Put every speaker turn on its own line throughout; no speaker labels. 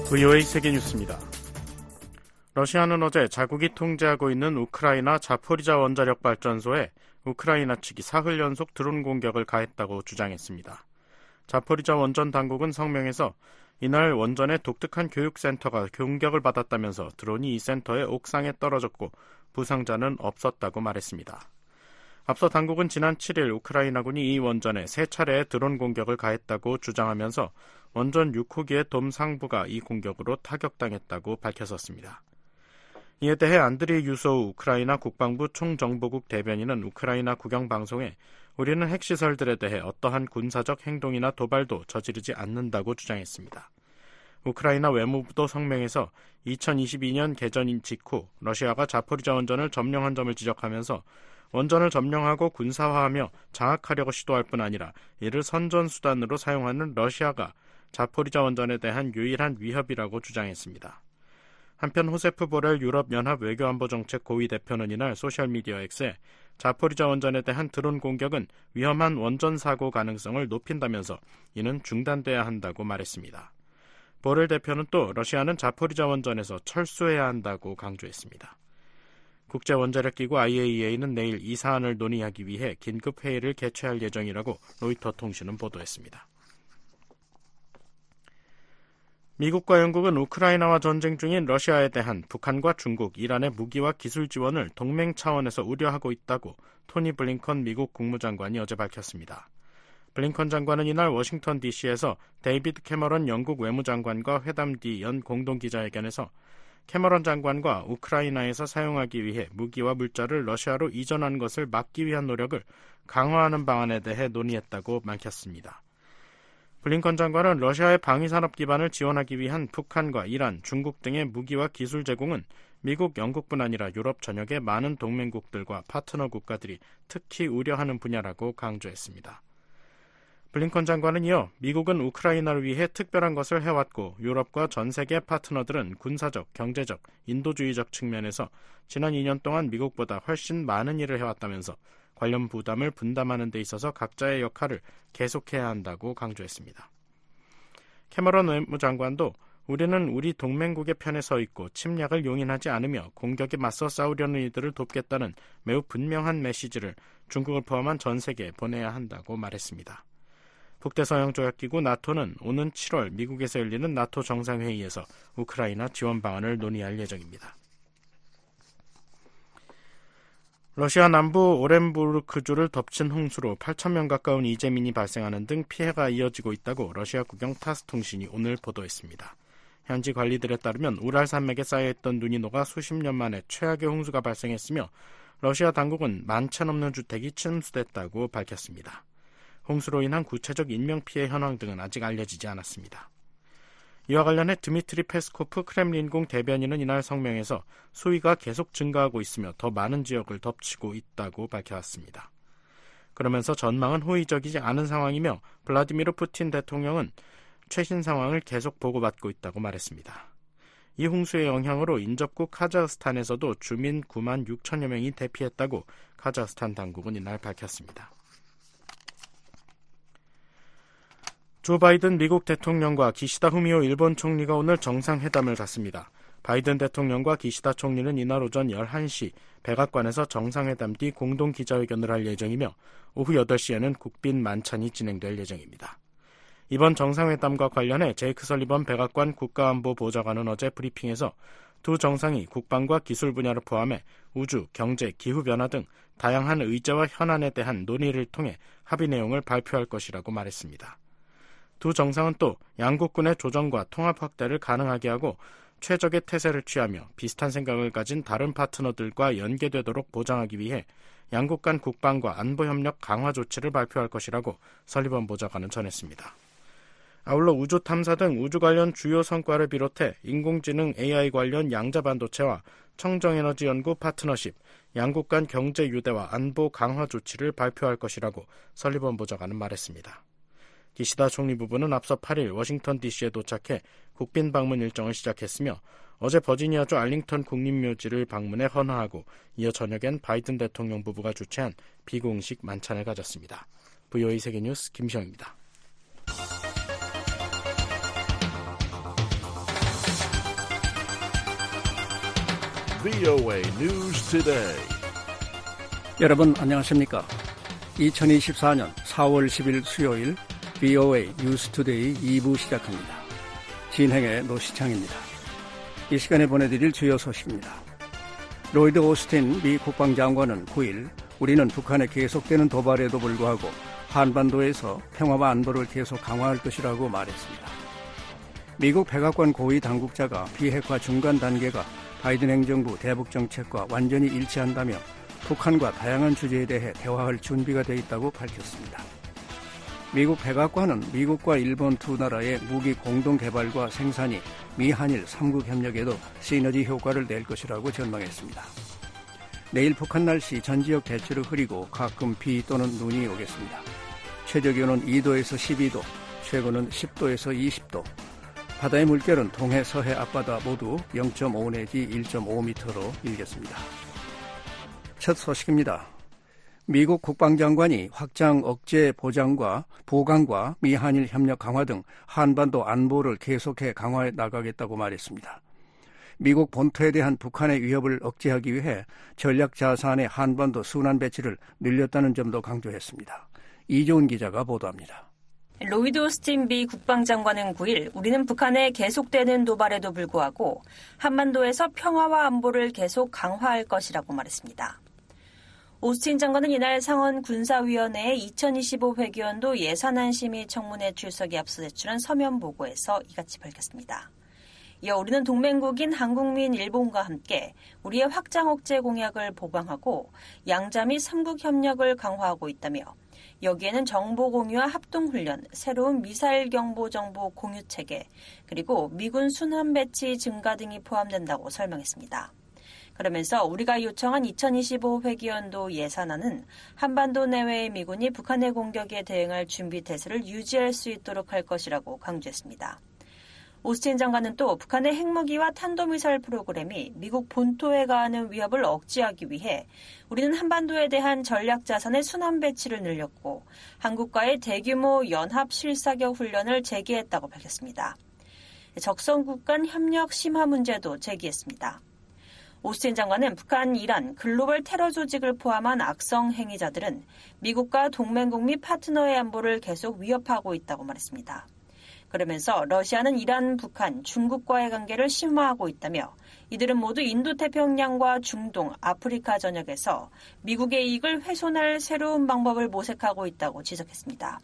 VOA 세계뉴스입니다. 러시아는 어제 자국이 통제하고 있는 우크라이나 자포리자 원자력 발전소에 우크라이나 측이 사흘 연속 드론 공격을 가했다고 주장했습니다. 자포리자 원전 당국은 성명에서 이날 원전의 독특한 교육센터가 공격을 받았다면서 드론이 이 센터의 옥상에 떨어졌고 부상자는 없었다고 말했습니다. 앞서 당국은 지난 7일 우크라이나군이 이 원전에 3차례의 드론 공격을 가했다고 주장하면서 원전 6호기의 돔 상부가 이 공격으로 타격당했다고 밝혔었습니다. 이에 대해 안드리 유소우 우크라이나 국방부 총정보국 대변인은 우크라이나 국영방송에 우리는 핵시설들에 대해 어떠한 군사적 행동이나 도발도 저지르지 않는다고 주장했습니다. 우크라이나 외무부도 성명에서 2022년 개전 직후 러시아가 자포리자 원전을 점령한 점을 지적하면서 원전을 점령하고 군사화하며 장악하려고 시도할 뿐 아니라 이를 선전수단으로 사용하는 러시아가 자포리자 원전에 대한 유일한 위협이라고 주장했습니다. 한편 호세프 보렐 유럽연합 외교안보정책 고위 대표는 이날 소셜미디어 X에 자포리자 원전에 대한 드론 공격은 위험한 원전 사고 가능성을 높인다면서 이는 중단돼야 한다고 말했습니다. 보렐 대표는 또 러시아는 자포리자 원전에서 철수해야 한다고 강조했습니다. 국제원자력기구 IAEA는 내일 이 사안을 논의하기 위해 긴급회의를 개최할 예정이라고 로이터 통신은 보도했습니다. 미국과 영국은 우크라이나와 전쟁 중인 러시아에 대한 북한과 중국, 이란의 무기와 기술 지원을 동맹 차원에서 우려하고 있다고 토니 블링컨 미국 국무장관이 어제 밝혔습니다. 블링컨 장관은 이날 워싱턴 DC에서 데이비드 캐머런 영국 외무장관과 회담 뒤 연 공동기자회견에서 캐머런 장관과 우크라이나에서 사용하기 위해 무기와 물자를 러시아로 이전한 것을 막기 위한 노력을 강화하는 방안에 대해 논의했다고 밝혔습니다. 블링컨 장관은 러시아의 방위산업 기반을 지원하기 위한 북한과 이란, 중국 등의 무기와 기술 제공은 미국, 영국뿐 아니라 유럽 전역의 많은 동맹국들과 파트너 국가들이 특히 우려하는 분야라고 강조했습니다. 블링컨 장관은 이어 미국은 우크라이나를 위해 특별한 것을 해왔고 유럽과 전 세계 파트너들은 군사적, 경제적, 인도주의적 측면에서 지난 2년 동안 미국보다 훨씬 많은 일을 해왔다면서 관련 부담을 분담하는 데 있어서 각자의 역할을 계속해야 한다고 강조했습니다. 캐머런 외무장관도 우리는 우리 동맹국의 편에 서 있고 침략을 용인하지 않으며 공격에 맞서 싸우려는 이들을 돕겠다는 매우 분명한 메시지를 중국을 포함한 전 세계에 보내야 한다고 말했습니다. 북대서양조약기구 나토는 오는 7월 미국에서 열리는 나토 정상회의에서 우크라이나 지원 방안을 논의할 예정입니다. 러시아 남부 오렌부르크주를 덮친 홍수로 8,000명 가까운 이재민이 발생하는 등 피해가 이어지고 있다고 러시아 국영 타스 통신이 오늘 보도했습니다. 현지 관리들에 따르면 우랄 산맥에 쌓여있던 눈이 녹아 수십 년 만에 최악의 홍수가 발생했으며 러시아 당국은 10,000채 넘는 주택이 침수됐다고 밝혔습니다. 홍수로 인한 구체적 인명피해 현황 등은 아직 알려지지 않았습니다. 이와 관련해 드미트리 페스코프 크렘린궁 대변인은 이날 성명에서 수위가 계속 증가하고 있으며 더 많은 지역을 덮치고 있다고 밝혀왔습니다. 그러면서 전망은 호의적이지 않은 상황이며 블라디미르 푸틴 대통령은 최신 상황을 계속 보고받고 있다고 말했습니다. 이 홍수의 영향으로 인접국 카자흐스탄에서도 주민 9만 6천여 명이 대피했다고 카자흐스탄 당국은 이날 밝혔습니다. 조 바이든 미국 대통령과 기시다 후미오 일본 총리가 오늘 정상회담을 갖습니다. 바이든 대통령과 기시다 총리는 이날 오전 11시 백악관에서 정상회담 뒤 공동 기자회견을 할 예정이며 오후 8시에는 국빈 만찬이 진행될 예정입니다. 이번 정상회담과 관련해 제이크 설리번 백악관 국가안보보좌관은 어제 브리핑에서 두 정상이 국방과 기술 분야를 포함해 우주, 경제, 기후변화 등 다양한 의제와 현안에 대한 논의를 통해 합의 내용을 발표할 것이라고 말했습니다. 두 정상은 또 양국군의 조정과 통합 확대를 가능하게 하고 최적의 태세를 취하며 비슷한 생각을 가진 다른 파트너들과 연계되도록 보장하기 위해 양국 간 국방과 안보 협력 강화 조치를 발표할 것이라고 설리번 보좌관은 전했습니다. 아울러 우주 탐사 등 우주 관련 주요 성과를 비롯해 인공지능 AI 관련 양자 반도체와 청정에너지 연구 파트너십, 양국 간 경제 유대와 안보 강화 조치를 발표할 것이라고 설리번 보좌관은 말했습니다. 기시다 총리 부부는 앞서 8일 워싱턴 DC에 도착해 국빈 방문 일정을 시작했으며 어제 버지니아주 알링턴 국립묘지를 방문해 헌화하고 이어 저녁엔 바이든 대통령 부부가 주최한 비공식 만찬을 가졌습니다. VOA 세계뉴스 김시영입니다.
VOA News Today.
여러분 안녕하십니까? 2024년 4월 10일 수요일 VOA News Today 2부 시작합니다. 진행의 노시창입니다. 이 시간에 보내드릴 주요 소식입니다. 로이드 오스틴 미 국방장관은 9일 우리는 북한의 계속되는 도발에도 불구하고 한반도에서 평화와 안보를 계속 강화할 것이라고 말했습니다. 미국 백악관 고위 당국자가 비핵화 중간 단계가 바이든 행정부 대북 정책과 완전히 일치한다며 북한과 다양한 주제에 대해 대화할 준비가 돼 있다고 밝혔습니다. 미국 백악관은 미국과 일본 두 나라의 무기 공동 개발과 생산이 미한일 3국 협력에도 시너지 효과를 낼 것이라고 전망했습니다. 내일 북한 날씨 전 지역 대체로 흐리고 가끔 비 또는 눈이 오겠습니다. 최저기온은 2도에서 12도, 최고는 10도에서 20도, 바다의 물결은 동해, 서해, 앞바다 모두 0.5 내지 1.5m로 일겠습니다. 첫 소식입니다. 미국 국방장관이 확장 억제 보강과 미한일 협력 강화 등 한반도 안보를 계속해 강화해 나가겠다고 말했습니다. 미국 본토에 대한 북한의 위협을 억제하기 위해 전략 자산의 한반도 순환 배치를 늘렸다는 점도 강조했습니다. 이조은 기자가 보도합니다.
로이드 오스틴 미 국방장관은 9일 우리는 북한의 계속되는 도발에도 불구하고 한반도에서 평화와 안보를 계속 강화할 것이라고 말했습니다. 오스틴 장관은 이날 상원 군사위원회의 2025 회기연도 예산안 심의 청문회 출석에 앞서 제출한 서면 보고에서 이같이 밝혔습니다. 이어 우리는 동맹국인 한국 및 일본과 함께 우리의 확장 억제 공약을 보강하고 양자 및 3국 협력을 강화하고 있다며 여기에는 정보 공유와 합동훈련, 새로운 미사일 경보 정보 공유 체계, 그리고 미군 순환 배치 증가 등이 포함된다고 설명했습니다. 그러면서 우리가 요청한 2025 회기연도 예산안은 한반도 내외의 미군이 북한의 공격에 대응할 준비 태세를 유지할 수 있도록 할 것이라고 강조했습니다. 오스틴 장관은 또 북한의 핵무기와 탄도미사일 프로그램이 미국 본토에 가하는 위협을 억제하기 위해 우리는 한반도에 대한 전략 자산의 순환 배치를 늘렸고 한국과의 대규모 연합 실사격 훈련을 재개했다고 밝혔습니다. 적성국 간 협력 심화 문제도 제기했습니다. 오스틴 장관은 북한, 이란, 글로벌 테러 조직을 포함한 악성 행위자들은 미국과 동맹국 및 파트너의 안보를 계속 위협하고 있다고 말했습니다. 그러면서 러시아는 이란, 북한, 중국과의 관계를 심화하고 있다며 이들은 모두 인도태평양과 중동, 아프리카 전역에서 미국의 이익을 훼손할 새로운 방법을 모색하고 있다고 지적했습니다.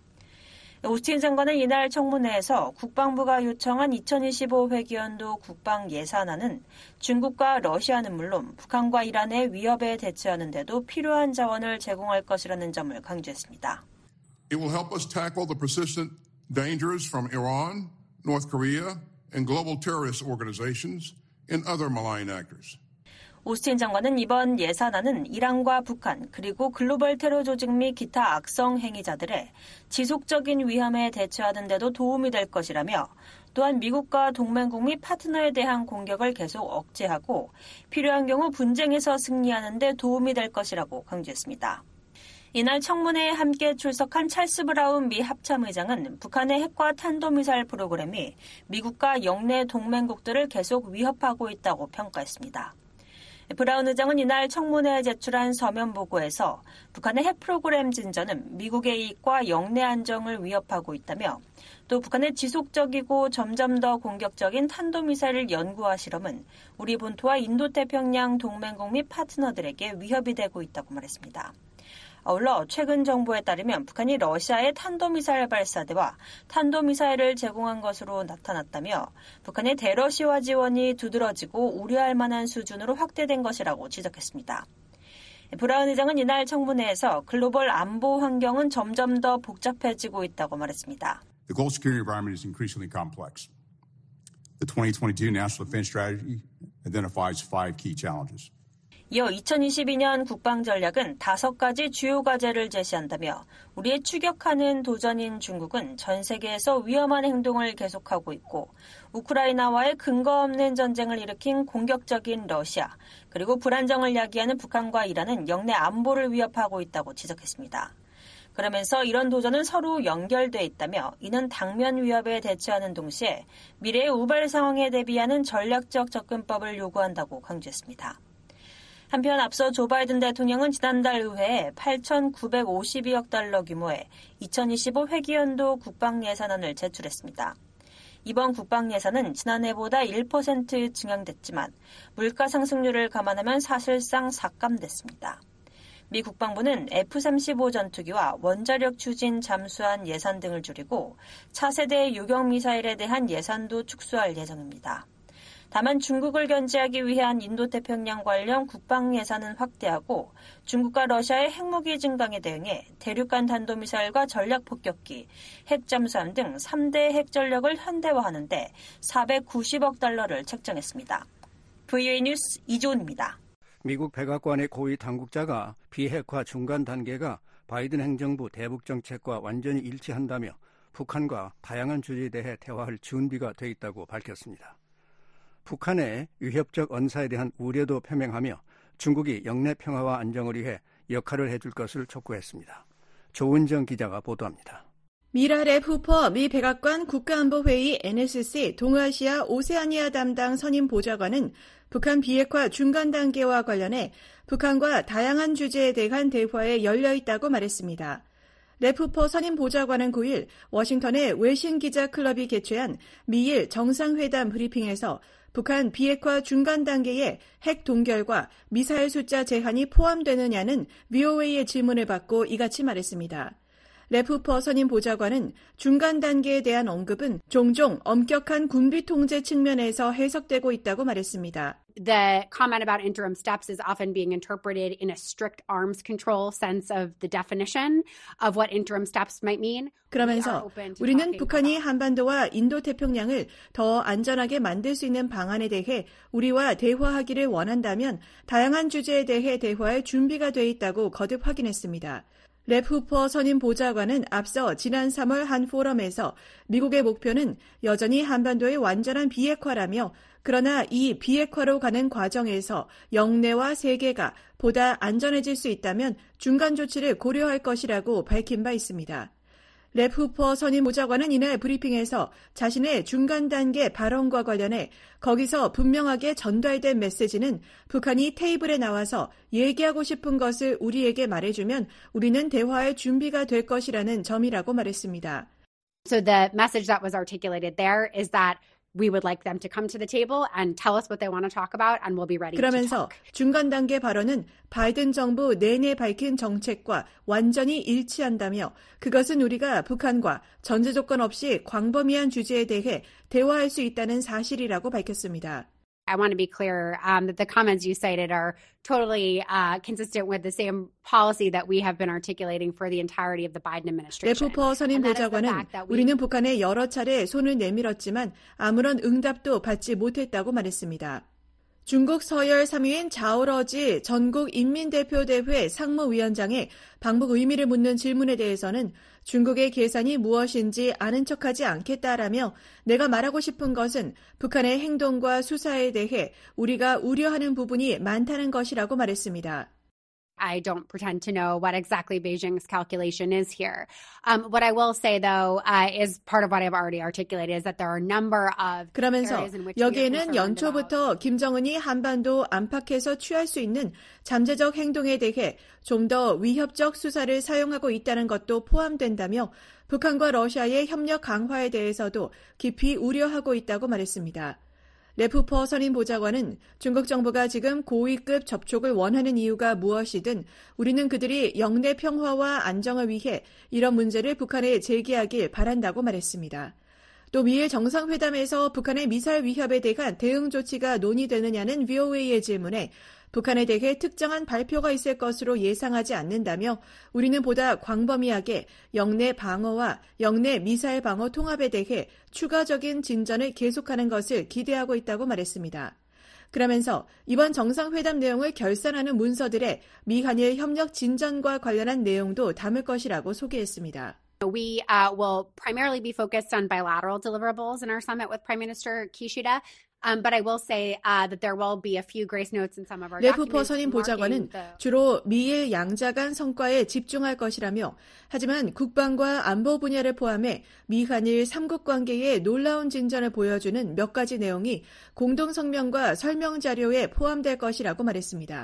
오스틴 장관은 이날 청문회에서 국방부가 요청한 2025 회기연도 국방 예산안은 중국과 러시아는 물론 북한과 이란의 위협에 대처하는 데도 필요한 자원을 제공할 것이라는 점을 강조했습니다.
It will help us tackle the persistent dangers from Iran, North Korea, and global terrorist organizations and other malign actors.
오스틴 장관은 이번 예산안은 이란과 북한 그리고 글로벌 테러 조직 및 기타 악성 행위자들의 지속적인 위험에 대처하는 데도 도움이 될 것이라며 또한 미국과 동맹국 및 파트너에 대한 공격을 계속 억제하고 필요한 경우 분쟁에서 승리하는 데 도움이 될 것이라고 강조했습니다. 이날 청문회에 함께 출석한 찰스 브라운 미 합참의장은 북한의 핵과 탄도미사일 프로그램이 미국과 영내 동맹국들을 계속 위협하고 있다고 평가했습니다. 브라운 의장은 이날 청문회에 제출한 서면 보고에서 북한의 핵 프로그램 진전은 미국의 이익과 영내 안정을 위협하고 있다며 또 북한의 지속적이고 점점 더 공격적인 탄도미사일 연구와 실험은 우리 본토와 인도태평양 동맹국 및 파트너들에게 위협이 되고 있다고 말했습니다. 아울러 최근 정보에 따르면 북한이 러시아의 탄도미사일 발사대와 탄도미사일을 제공한 것으로 나타났다며 북한의 대러시아 지원이 두드러지고 우려할 만한 수준으로 확대된 것이라고 지적했습니다. 브라운 의장은 이날 청문회에서 글로벌 안보 환경은 점점 더 복잡해지고 있다고 말했습니다.
The global security environment is increasingly complex. The 2022 National Defense Strategy identifies 5 key challenges.
이어 2022년 국방전략은 5가지 주요 과제를 제시한다며 우리의 추격하는 도전인 중국은 전 세계에서 위험한 행동을 계속하고 있고 우크라이나와의 근거 없는 전쟁을 일으킨 공격적인 러시아 그리고 불안정을 야기하는 북한과 이란은 영내 안보를 위협하고 있다고 지적했습니다. 그러면서 이런 도전은 서로 연결돼 있다며 이는 당면 위협에 대처하는 동시에 미래의 우발 상황에 대비하는 전략적 접근법을 요구한다고 강조했습니다. 한편 앞서 조 바이든 대통령은 지난달 의회에 8,952억 달러 규모의 2025 회기연도 국방 예산안을 제출했습니다. 이번 국방 예산은 지난해보다 1% 증액됐지만 물가 상승률을 감안하면 사실상 삭감됐습니다. 미 국방부는 F-35 전투기와 원자력 추진 잠수함 예산 등을 줄이고 차세대 유격 미사일에 대한 예산도 축소할 예정입니다. 다만 중국을 견제하기 위한 인도태평양 관련 국방 예산은 확대하고 중국과 러시아의 핵무기 증강에 대응해 대륙간 탄도미사일과 전략폭격기, 핵잠수함 등 3대 핵전력을 현대화하는 데 490억 달러를 책정했습니다. VOA 뉴스 이조은입니다.
미국 백악관의 고위 당국자가 비핵화 중간 단계가 바이든 행정부 대북 정책과 완전히 일치한다며 북한과 다양한 주제에 대해 대화할 준비가 돼 있다고 밝혔습니다. 북한의 위협적 언사에 대한 우려도 표명하며 중국이 영내 평화와 안정을 위해 역할을 해줄 것을 촉구했습니다. 조은정 기자가 보도합니다.
미랄 후퍼 미 백악관 국가안보회의 NSC 동아시아 오세아니아 담당 선임 보좌관은 북한 비핵화 중간 단계와 관련해 북한과 다양한 주제에 대한 대화에 열려 있다고 말했습니다. 레프퍼 선임 보좌관은 9일 워싱턴의 외신 기자 클럽이 개최한 미일 정상회담 브리핑에서 북한 비핵화 중간 단계에 핵 동결과 미사일 숫자 제한이 포함되느냐는 VOA의 질문을 받고 이같이 말했습니다. 레프퍼 선임 보좌관은 중간 단계에 대한 언급은 종종 엄격한 군비 통제 측면에서 해석되고 있다고 말했습니다.
The comment about interim steps is often being interpreted in a strict arms control sense of the definition of what interim steps might mean.
그러면서 우리는 북한이 한반도와 인도태평양을 더 안전하게 만들 수 있는 방안에 대해 우리와 대화하기를 원한다면 다양한 주제에 대해 대화할 준비가 돼 있다고 거듭 확인했습니다. 랩 후퍼 선임 보좌관은 앞서 지난 3월 한 포럼에서 미국의 목표는 여전히 한반도의 완전한 비핵화라며 그러나 이 비핵화로 가는 과정에서 영내와 세계가 보다 안전해질 수 있다면 중간 조치를 고려할 것이라고 밝힌 바 있습니다. 랩 후퍼 선임 보좌관은 이날 브리핑에서 자신의 중간 단계 발언과 관련해 거기서 분명하게 전달된 메시지는 북한이 테이블에 나와서 얘기하고 싶은 것을 우리에게 말해주면 우리는 대화할 준비가 될 것이라는 점이라고 말했습니다.
So the message that was articulated there is that we would like them to come to the table and tell us what they want to talk about and we'll be ready to
그러면서
talk.
중간 단계 발언은 바이든 정부 내내 밝힌 정책과 완전히 일치한다며 그것은 우리가 북한과 전제 조건 없이 광범위한 주제에 대해 대화할 수 있다는 사실이라고 밝혔습니다.
I want to be clear that the comments you cited are totally consistent with the same policy that we have been articulating for the entirety of the Biden administration.
레프퍼 선임 보좌관은 우리는 북한에 여러 차례 손을 내밀었지만 아무런 응답도 받지 못했다고 말했습니다. 중국 서열 3위인 자오러지 전국인민대표대회 상무위원장의 방북 의미를 묻는 질문에 대해서는 중국의 계산이 무엇인지 아는 척하지 않겠다라며 내가 말하고 싶은 것은 북한의 행동과 수사에 대해 우리가 우려하는 부분이 많다는 것이라고 말했습니다.
I don't pretend to know what exactly Beijing's calculation is here. What I will say, though, is part of what I've already articulated is that there are a number of
그러면서 여기에는 연초부터 김정은이 한반도 안팎에서 취할 수 있는 잠재적 행동에 대해 좀 더 위협적 수사를 사용하고 있다는 것도 포함된다며 북한과 러시아의 협력 강화에 대해서도 깊이 우려하고 있다고 말했습니다. 레프퍼 선임 보좌관은 중국 정부가 지금 고위급 접촉을 원하는 이유가 무엇이든 우리는 그들이 영내 평화와 안정을 위해 이런 문제를 북한에 제기하길 바란다고 말했습니다. 또 미일 정상회담에서 북한의 미사일 위협에 대한 대응 조치가 논의되느냐는 VOA의 질문에 북한에 대해 특정한 발표가 있을 것으로 예상하지 않는다며 우리는 보다 광범위하게 영내 방어와 영내 미사일 방어 통합에 대해 추가적인 진전을 계속하는 것을 기대하고 있다고 말했습니다. 그러면서 이번 정상회담 내용을 결산하는 문서들에 미한일 협력 진전과 관련한 내용도 담을 것이라고 소개했습니다.
We will primarily be focused on bilateral deliverables in our summit with Prime Minister Kishida. But I will say that there will be a few grace notes in some of our
레프퍼
documents.
선임 보좌관은 주로 미일 양자 간 성과에 집중할 것이라며 하지만 국방과 안보 분야를 포함해 미한일 3국 관계의 놀라운 진전을 보여주는 몇 가지 내용이 공동성명과 설명 자료에 포함될 것이라고 말했습니다.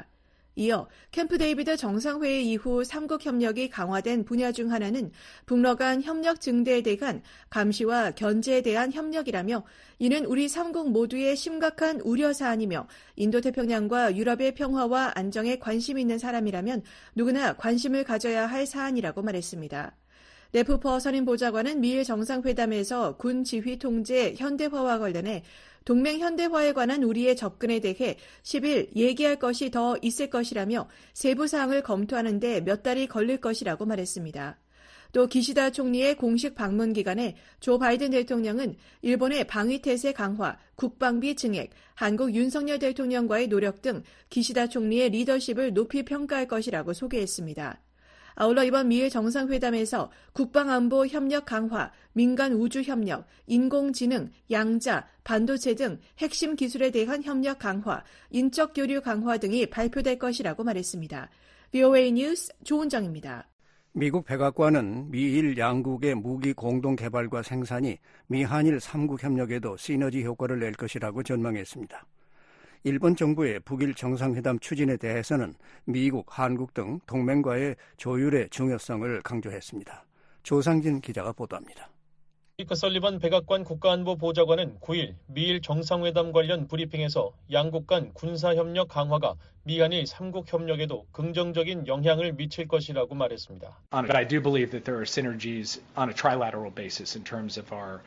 이어 캠프 데이비드 정상회의 이후 3국 협력이 강화된 분야 중 하나는 북러 간 협력 증대에 대한 감시와 견제에 대한 협력이라며 이는 우리 3국 모두의 심각한 우려 사안이며 인도태평양과 유럽의 평화와 안정에 관심 있는 사람이라면 누구나 관심을 가져야 할 사안이라고 말했습니다. 레프퍼 선임보좌관은 미일 정상회담에서 군 지휘 통제 현대화와 관련해 동맹 현대화에 관한 우리의 접근에 대해 10일 얘기할 것이 더 있을 것이라며 세부 사항을 검토하는 데 몇 달이 걸릴 것이라고 말했습니다. 또 기시다 총리의 공식 방문 기간에 조 바이든 대통령은 일본의 방위태세 강화, 국방비 증액, 한국 윤석열 대통령과의 노력 등 기시다 총리의 리더십을 높이 평가할 것이라고 소개했습니다. 아울러 이번 미일 정상회담에서 국방안보 협력 강화, 민간 우주 협력, 인공지능, 양자, 반도체 등 핵심 기술에 대한 협력 강화, 인적 교류 강화 등이 발표될 것이라고 말했습니다. VOA 뉴스 조은정입니다.
미국 백악관은 미일 양국의 무기 공동 개발과 생산이 미한일 3국 협력에도 시너지 효과를 낼 것이라고 전망했습니다. 일본 정부의 북일 정상회담 추진에 대해서는 미국, 한국 등 동맹과의 조율의 중요성을 강조했습니다. 조상진 기자가 보도합니다.
마이크 설리번 백악관 국가안보보좌관은 9일 미일 정상회담 관련 브리핑에서 양국 간 군사협력 강화가 미한일 3국 협력에도 긍정적인 영향을 미칠 것이라고 말했습니다.
But I do believe that there are synergies on a trilateral basis in terms of our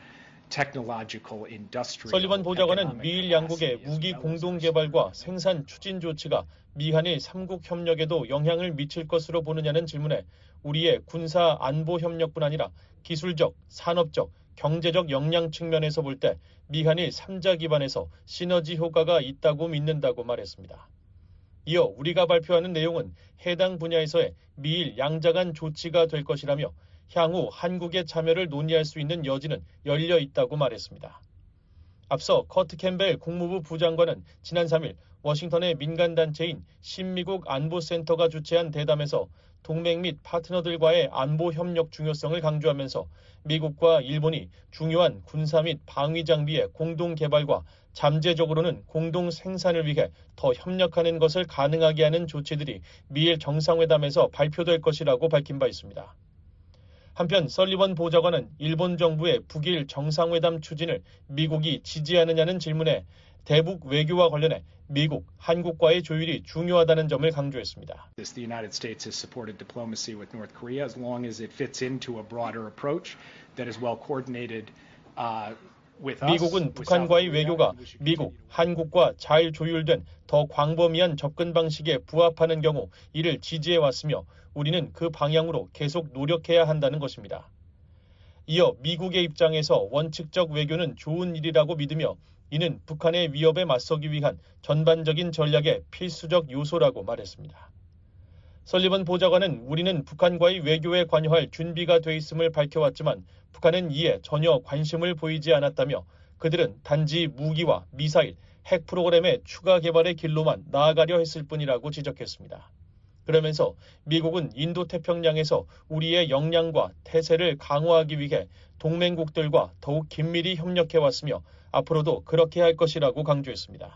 설리번 보좌관은 미일 양국의 무기 공동 개발과 생산 추진 조치가 미한일 3국 협력에도 영향을 미칠 것으로 보느냐는 질문에 우리의 군사 안보 협력뿐 아니라 기술적, 산업적, 경제적 역량 측면에서 볼 때 미한일 3자 기반에서 시너지 효과가 있다고 믿는다고 말했습니다. 이어 우리가 발표하는 내용은 해당 분야에서의 미일 양자 간 조치가 될 것이라며 향후 한국의 참여를 논의할 수 있는 여지는 열려 있다고 말했습니다. 앞서 커트 캠벨 국무부 부장관은 지난 3일 워싱턴의 민간단체인 신미국 안보센터가 주최한 대담에서 동맹 및 파트너들과의 안보 협력 중요성을 강조하면서 미국과 일본이 중요한 군사 및 방위 장비의 공동 개발과 잠재적으로는 공동 생산을 위해 더 협력하는 것을 가능하게 하는 조치들이 미일 정상회담에서 발표될 것이라고 밝힌 바 있습니다. 한편 설리번 보좌관은 일본 정부의 북일 정상회담 추진을 미국이 지지하느냐는 질문에 대북 외교와 관련해 미국, 한국과의 조율이 중요하다는 점을 강조했습니다.
The United States has supported diplomacy with North Korea as long as it fits into a broader approach that is well coordinated with us.
미국은 북한과의 외교가 미국, 한국과 잘 조율된 더 광범위한 접근 방식에 부합하는 경우 이를 지지해왔으며 우리는 그 방향으로 계속 노력해야 한다는 것입니다. 이어 미국의 입장에서 원칙적 외교는 좋은 일이라고 믿으며 이는 북한의 위협에 맞서기 위한 전반적인 전략의 필수적 요소라고 말했습니다. 설리번 보좌관은 우리는 북한과의 외교에 관여할 준비가 돼 있음을 밝혀왔지만 북한은 이에 전혀 관심을 보이지 않았다며 그들은 단지 무기와 미사일, 핵 프로그램의 추가 개발의 길로만 나아가려 했을 뿐이라고 지적했습니다. 그러면서 미국은 인도태평양에서 우리의 역량과 태세를 강화하기 위해 동맹국들과 더욱 긴밀히 협력해왔으며 앞으로도 그렇게 할 것이라고 강조했습니다.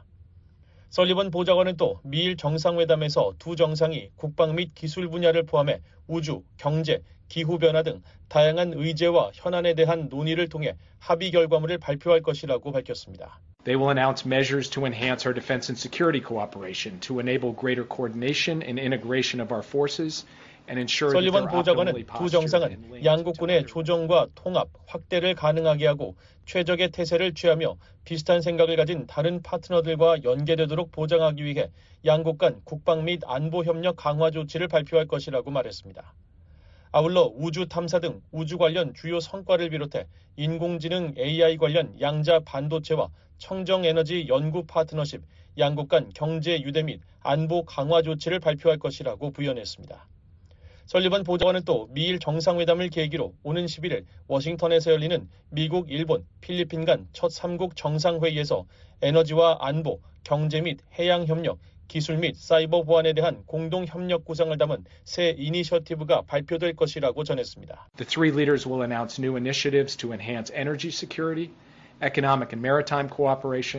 설리번 보좌관은 또 미일 정상회담에서 두 정상이 국방 및 기술 분야를 포함해 우주, 경제, 기후변화 등 다양한 의제와 현안에 대한 논의를 통해 합의 결과물을 발표할 것이라고 밝혔습니다.
They will announce measures to enhance our defense and security cooperation, to enable greater coordination and integration of our forces, and ensure that
설리번
they're
보좌관은
optimally
두
postured
정상은
and linked
양국군의
to
조정과 통합, 확대를 가능하게 하고 최적의 태세를 취하며 비슷한 생각을 가진 다른 파트너들과 연계되도록 보장하기 위해 양국 간 국방 및 안보 협력 강화 조치를 발표할 것이라고 말했습니다. 아울러 우주 탐사 등 우주 관련 주요 성과를 비롯해 인공지능 AI 관련 양자 반도체와 청정에너지 연구 파트너십, 양국 간 경제 유대 및 안보 강화 조치를 발표할 것이라고 부연했습니다. 설리번 보좌관은 또 미일 정상회담을 계기로 오는 11일 워싱턴에서 열리는 미국, 일본, 필리핀 간 첫 3국 정상회의에서 에너지와 안보, 경제 및 해양협력, 기술 및 사이버 보안에 대한 공동 협력 구상을 담은 새 이니셔티브가 발표될 것이라고 전했습니다.
The three leaders will announce new initiatives to enhance energy security, economic and maritime cooperation,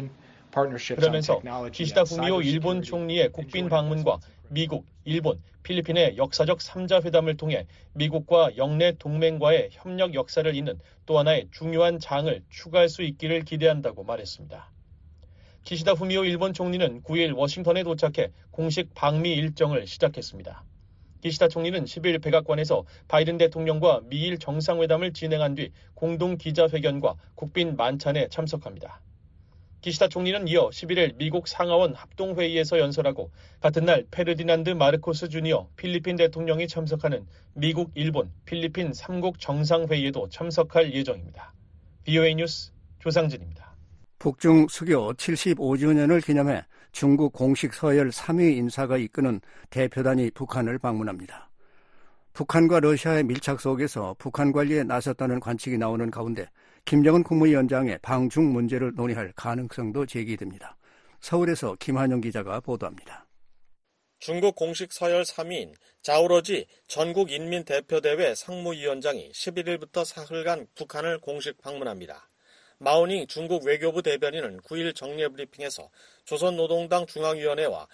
partnerships on
그러면서
technology
기시다
and
후미오 일본
cybersecurity.
총리의 국빈 방문과 미국, 일본, 필리핀의 역사적 3자 회담을 통해 미국과 영내 동맹과의 협력 역사를 잇는 또 하나의 중요한 장을 추가할 수 있기를 기대한다고 말했습니다. 기시다 후미오 일본 총리는 9일 워싱턴에 도착해 공식 방미 일정을 시작했습니다. 기시다 총리는 10일 백악관에서 바이든 대통령과 미일 정상회담을 진행한 뒤 공동 기자회견과 국빈 만찬에 참석합니다. 기시다 총리는 이어 11일 미국 상하원 합동회의에서 연설하고 같은 날 페르디난드 마르코스 주니어 필리핀 대통령이 참석하는 미국, 일본, 필리핀 3국 정상회의에도 참석할 예정입니다. VOA 뉴스 조상진입니다.
북중 수교 75주년을 기념해 중국 공식 서열 3위 인사가 이끄는 대표단이 북한을 방문합니다. 북한과 러시아의 밀착 속에서 북한 관리에 나섰다는 관측이 나오는 가운데 김정은 국무위원장의 방중 문제를 논의할 가능성도 제기됩니다. 서울에서 김한영 기자가 보도합니다.
중국 공식 서열 3위인 자오러지 전국인민대표대회 상무위원장이 11일부터 사흘간 북한을 공식 방문합니다. 마오닝 중국 외교부 대변인은 9일 정례 브리핑에서 조선노동당 중앙위원회와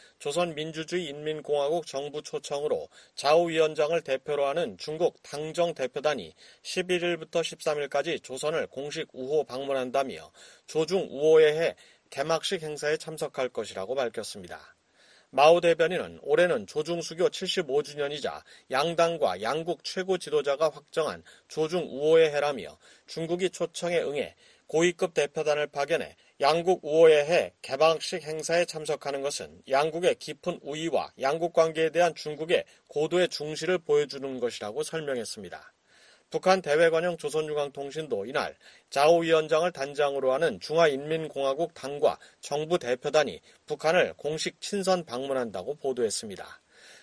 조선민주주의인민공화국 정부 초청으로 자오 위원장을 대표로 하는 중국 당정 대표단이 11일부터 13일까지 조선을 공식 우호 방문한다며 조중 우호회해 개막식 행사에 참석할 것이라고 밝혔습니다. 마오 대변인은 올해는 조중수교 75주년이자 양당과 양국 최고 지도자가 확정한 조중 우호의 해라며 중국이 초청에 응해 고위급 대표단을 파견해 양국 우호의 해 개막식 행사에 참석하는 것은 양국의 깊은 우위와 양국 관계에 대한 중국의 고도의 중시를 보여주는 것이라고 설명했습니다. 북한 대외관영 조선중앙통신도 이날 자오 위원장을 단장으로 하는 중화인민공화국 당과 정부 대표단이 북한을 공식 친선 방문한다고 보도했습니다.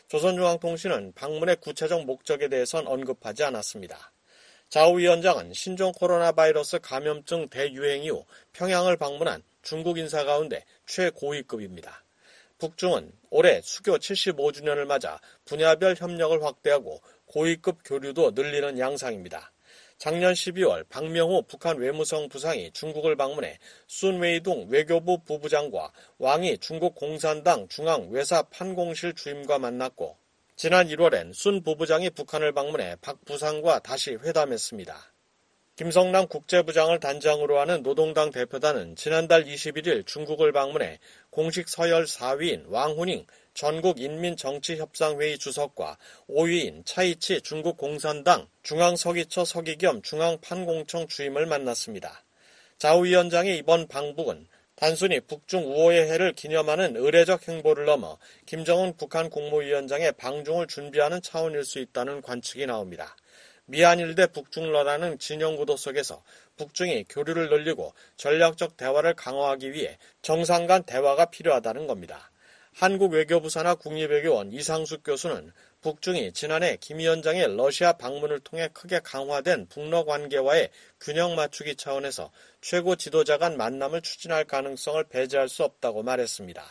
조선중앙통신은 방문의 구체적 목적에 대해선 언급하지 않았습니다. 자오 위원장은 신종 코로나 바이러스 감염증 대유행 이후 평양을 방문한 중국 인사 가운데 최고위급입니다. 북중은 올해 수교 75주년을 맞아 분야별 협력을 확대하고 고위급 교류도 늘리는 양상입니다. 작년 12월 박명호 북한 외무성 부상이 중국을 방문해 순웨이둥 외교부 부부장과 왕이 중국 공산당 중앙외사 판공실 주임과 만났고 지난 1월엔 순 부부장이 북한을 방문해 박 부상과 다시 회담했습니다. 김성남 국제부장을 단장으로 하는 노동당 대표단은 지난달 21일 중국을 방문해 공식 서열 4위인 왕후닝 전국인민정치협상회의 주석과 5위인 차이치 중국 공산당 중앙서기처 서기 겸 중앙판공청 주임을 만났습니다. 자오 위원장의 이번 방북은 단순히 북중 우호의 해를 기념하는 의례적 행보를 넘어 김정은 북한 국무위원장의 방중을 준비하는 차원일 수 있다는 관측이 나옵니다. 미한일 대 북중러라는 진영구도 속에서 북중이 교류를 늘리고 전략적 대화를 강화하기 위해 정상 간 대화가 필요하다는 겁니다. 한국 외교부 산하 국립외교원 이상숙 교수는 북중이 지난해 김 위원장의 러시아 방문을 통해 크게 강화된 북러 관계와의 균형 맞추기 차원에서 최고 지도자 간 만남을 추진할 가능성을 배제할 수 없다고 말했습니다.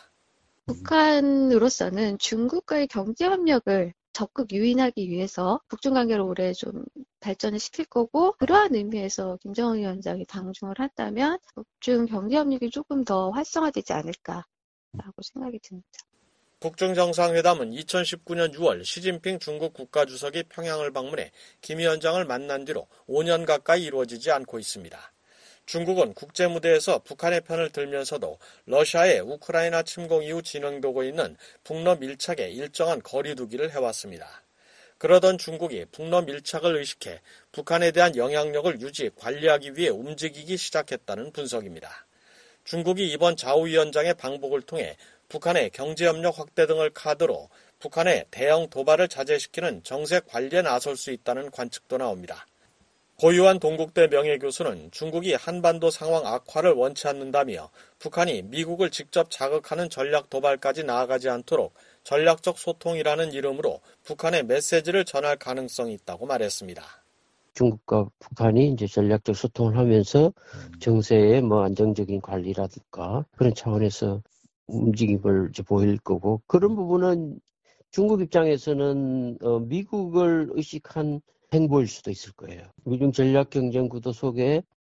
북한으로서는 중국과의 경제협력을 적극 유인하기 위해서 북중 관계를 올해 좀 발전을 시킬 거고 그러한 의미에서 김정은 위원장이 방중을 한다면 북중 경제협력이 조금 더 활성화되지 않을까라고 생각이 듭니다.
북중 정상회담은 2019년 6월 시진핑 중국 국가주석이 평양을 방문해 김 위원장을 만난 뒤로 5년 가까이 이루어지지 않고 있습니다. 중국은 국제무대에서 북한의 편을 들면서도 러시아의 우크라이나 침공 이후 진행되고 있는 북러 밀착에 일정한 거리두기를 해왔습니다. 그러던 중국이 북러 밀착을 의식해 북한에 대한 영향력을 유지, 관리하기 위해 움직이기 시작했다는 분석입니다. 중국이 이번 자오 위원장의 방북을 통해 북한의 경제협력 확대 등을 카드로 북한의 대형 도발을 자제시키는 정세 관리에 나설 수 있다는 관측도 나옵니다. 고유한 동국대 명예교수는 중국이 한반도 상황 악화를 원치 않는다며 북한이 미국을 직접 자극하는 전략 도발까지 나아가지 않도록 전략적 소통이라는 이름으로 북한의 메시지를 전할 가능성이 있다고 말했습니다.
중국과 북한이 이제 전략적 소통을 하면서 정세의 안정적인 관리라든가 그런 차원에서 움직임을 이제 보일 거고 그런 부분은 중국 입장에서는 미국을 의식한 행보일 수도 있을 거예요. 미중 전략 경쟁 구도 속에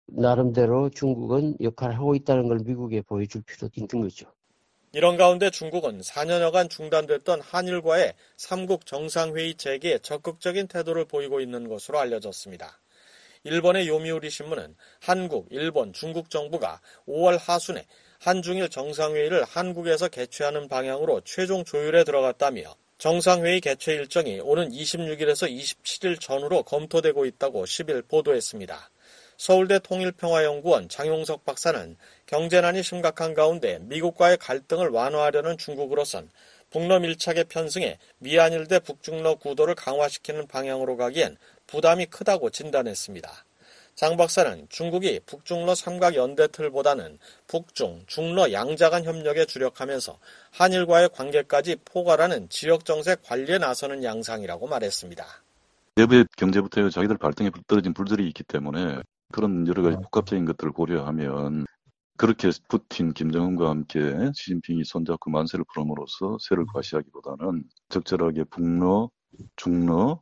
나름대로 중국은 역할을 하고 있다는 걸 미국에 보여줄 필요도 있는 거죠.
이런 가운데 중국은 4년여간 중단됐던 한일과의 3국 정상회의 재개에 적극적인 태도를 보이고 있는 것으로 알려졌습니다. 일본의 요미우리 신문은 한국, 일본, 중국 정부가 5월 하순에 한중일 정상회의를 한국에서 개최하는 방향으로 최종 조율에 들어갔다며 정상회의 개최 일정이 오는 26일에서 27일 전후로 검토되고 있다고 10일 보도했습니다. 서울대 통일평화연구원 장용석 박사는 경제난이 심각한 가운데 미국과의 갈등을 완화하려는 중국으로선 북러 밀착에 편승해 미한일 대 북중러 구도를 강화시키는 방향으로 가기엔 부담이 크다고 진단했습니다. 장 박사는 중국이 북중러 삼각연대 틀보다는 북중, 중러 양자 간 협력에 주력하면서 한일과의 관계까지 포괄하는 지역정세 관리에 나서는 양상이라고 말했습니다.
내부의 경제부터 자기들 발등에 떨어진 불들이 있기 때문에 그런 여러 가지 복합적인 것들을 고려하면 그렇게 푸틴, 김정은과 함께 시진핑이 손잡고 만세를 풀음으로써 세를 과시하기보다는 적절하게 북러, 중러,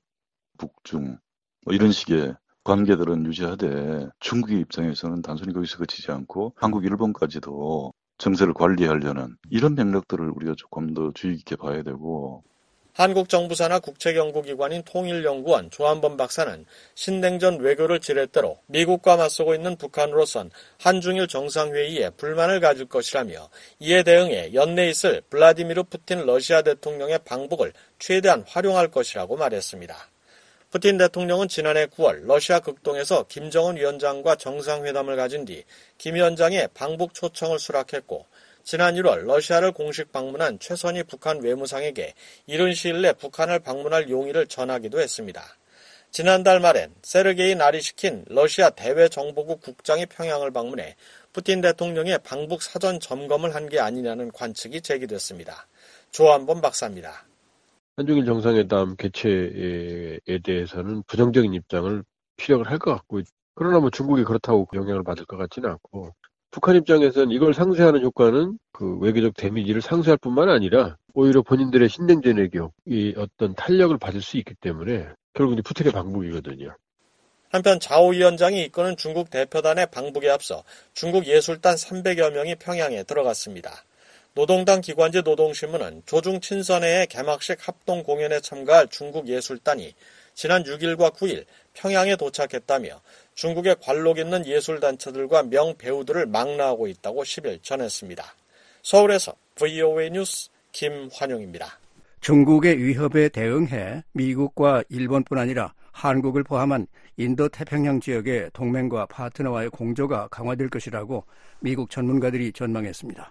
북중 이런 식의 관계들은 유지하되 중국의 입장에서는 단순히 거기서 그치지 않고 한국, 일본까지도 정세를 관리하려는 이런 맥락들을 우리가 조금 더 주의 깊게 봐야 되고
한국 정부 산하 국책연구기관인 통일연구원 조한범 박사는 신냉전 외교를 지렛대로 미국과 맞서고 있는 북한으로선 한중일 정상회의에 불만을 가질 것이라며 이에 대응해 연내에 있을 블라디미르 푸틴 러시아 대통령의 방북을 최대한 활용할 것이라고 말했습니다. 푸틴 대통령은 지난해 9월 러시아 극동에서 김정은 위원장과 정상회담을 가진 뒤 김 위원장의 방북 초청을 수락했고 지난 1월 러시아를 공식 방문한 최선희 북한 외무상에게 이른 시일 내 북한을 방문할 용의를 전하기도 했습니다. 지난달 말엔 세르게이 나리시킨 러시아 대외정보국 국장이 평양을 방문해 푸틴 대통령의 방북 사전 점검을 한 게 아니냐는 관측이 제기됐습니다. 조한범 박사입니다.
한중일 정상회담 개최에 대해서는 부정적인 입장을 피력을 할 것 같고 그러나 중국이 그렇다고 영향을 받을 것 같지는 않고 북한 입장에서는 이걸 상쇄하는 효과는 그 외교적 데미지를 상쇄할 뿐만 아니라 오히려 본인들의 신냉전 외교의 어떤 탄력을 받을 수 있기 때문에 결국 이제 푸틴의 방북이거든요.
한편 자오 위원장이 이끄는 중국 대표단의 방북에 앞서 중국 예술단 300여 명이 평양에 들어갔습니다. 노동당 기관지 노동신문은 조중 친선회의 개막식 합동 공연에 참가할 중국 예술단이 지난 6일과 9일 평양에 도착했다며 중국의 관록 있는 예술단체들과 명배우들을 망라하고 있다고 10일 전했습니다. 서울에서 VOA 뉴스 김환용입니다.
중국의 위협에 대응해 미국과 일본뿐 아니라 한국을 포함한 인도태평양 지역의 동맹과 파트너와의 공조가 강화될 것이라고 미국 전문가들이 전망했습니다.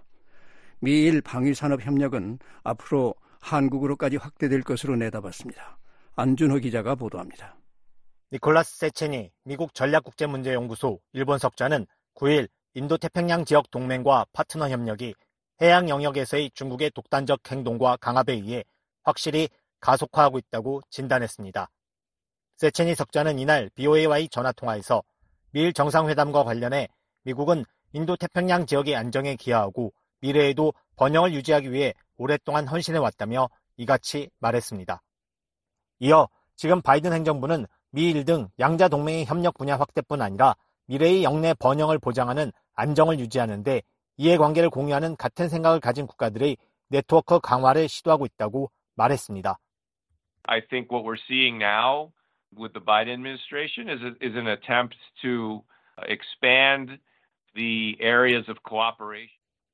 미일 방위산업협력은 앞으로 한국으로까지 확대될 것으로 내다봤습니다. 안준호 기자가 보도합니다.
니콜라스 세체니 미국 전략국제문제연구소 일본 석좌는 9일 인도태평양 지역 동맹과 파트너 협력이 해양 영역에서의 중국의 독단적 행동과 강압에 의해 확실히 가속화하고 있다고 진단했습니다. 세체니 석좌는 이날 BOA와의 전화통화에서 미일 정상회담과 관련해 미국은 인도태평양 지역의 안정에 기여하고 미래에도 번영을 유지하기 위해 오랫동안 헌신해왔다며 이같이 말했습니다. 이어 지금 바이든 행정부는 미일 등 양자 동맹의 협력 분야 확대뿐 아니라 미래의 영내 번영을 보장하는 안정을 유지하는 데 이해관계를 공유하는 같은 생각을 가진 국가들의 네트워크 강화를 시도하고 있다고 말했습니다.
I think what we're seeing now with the Biden administration is an attempt to expand the areas of cooperation.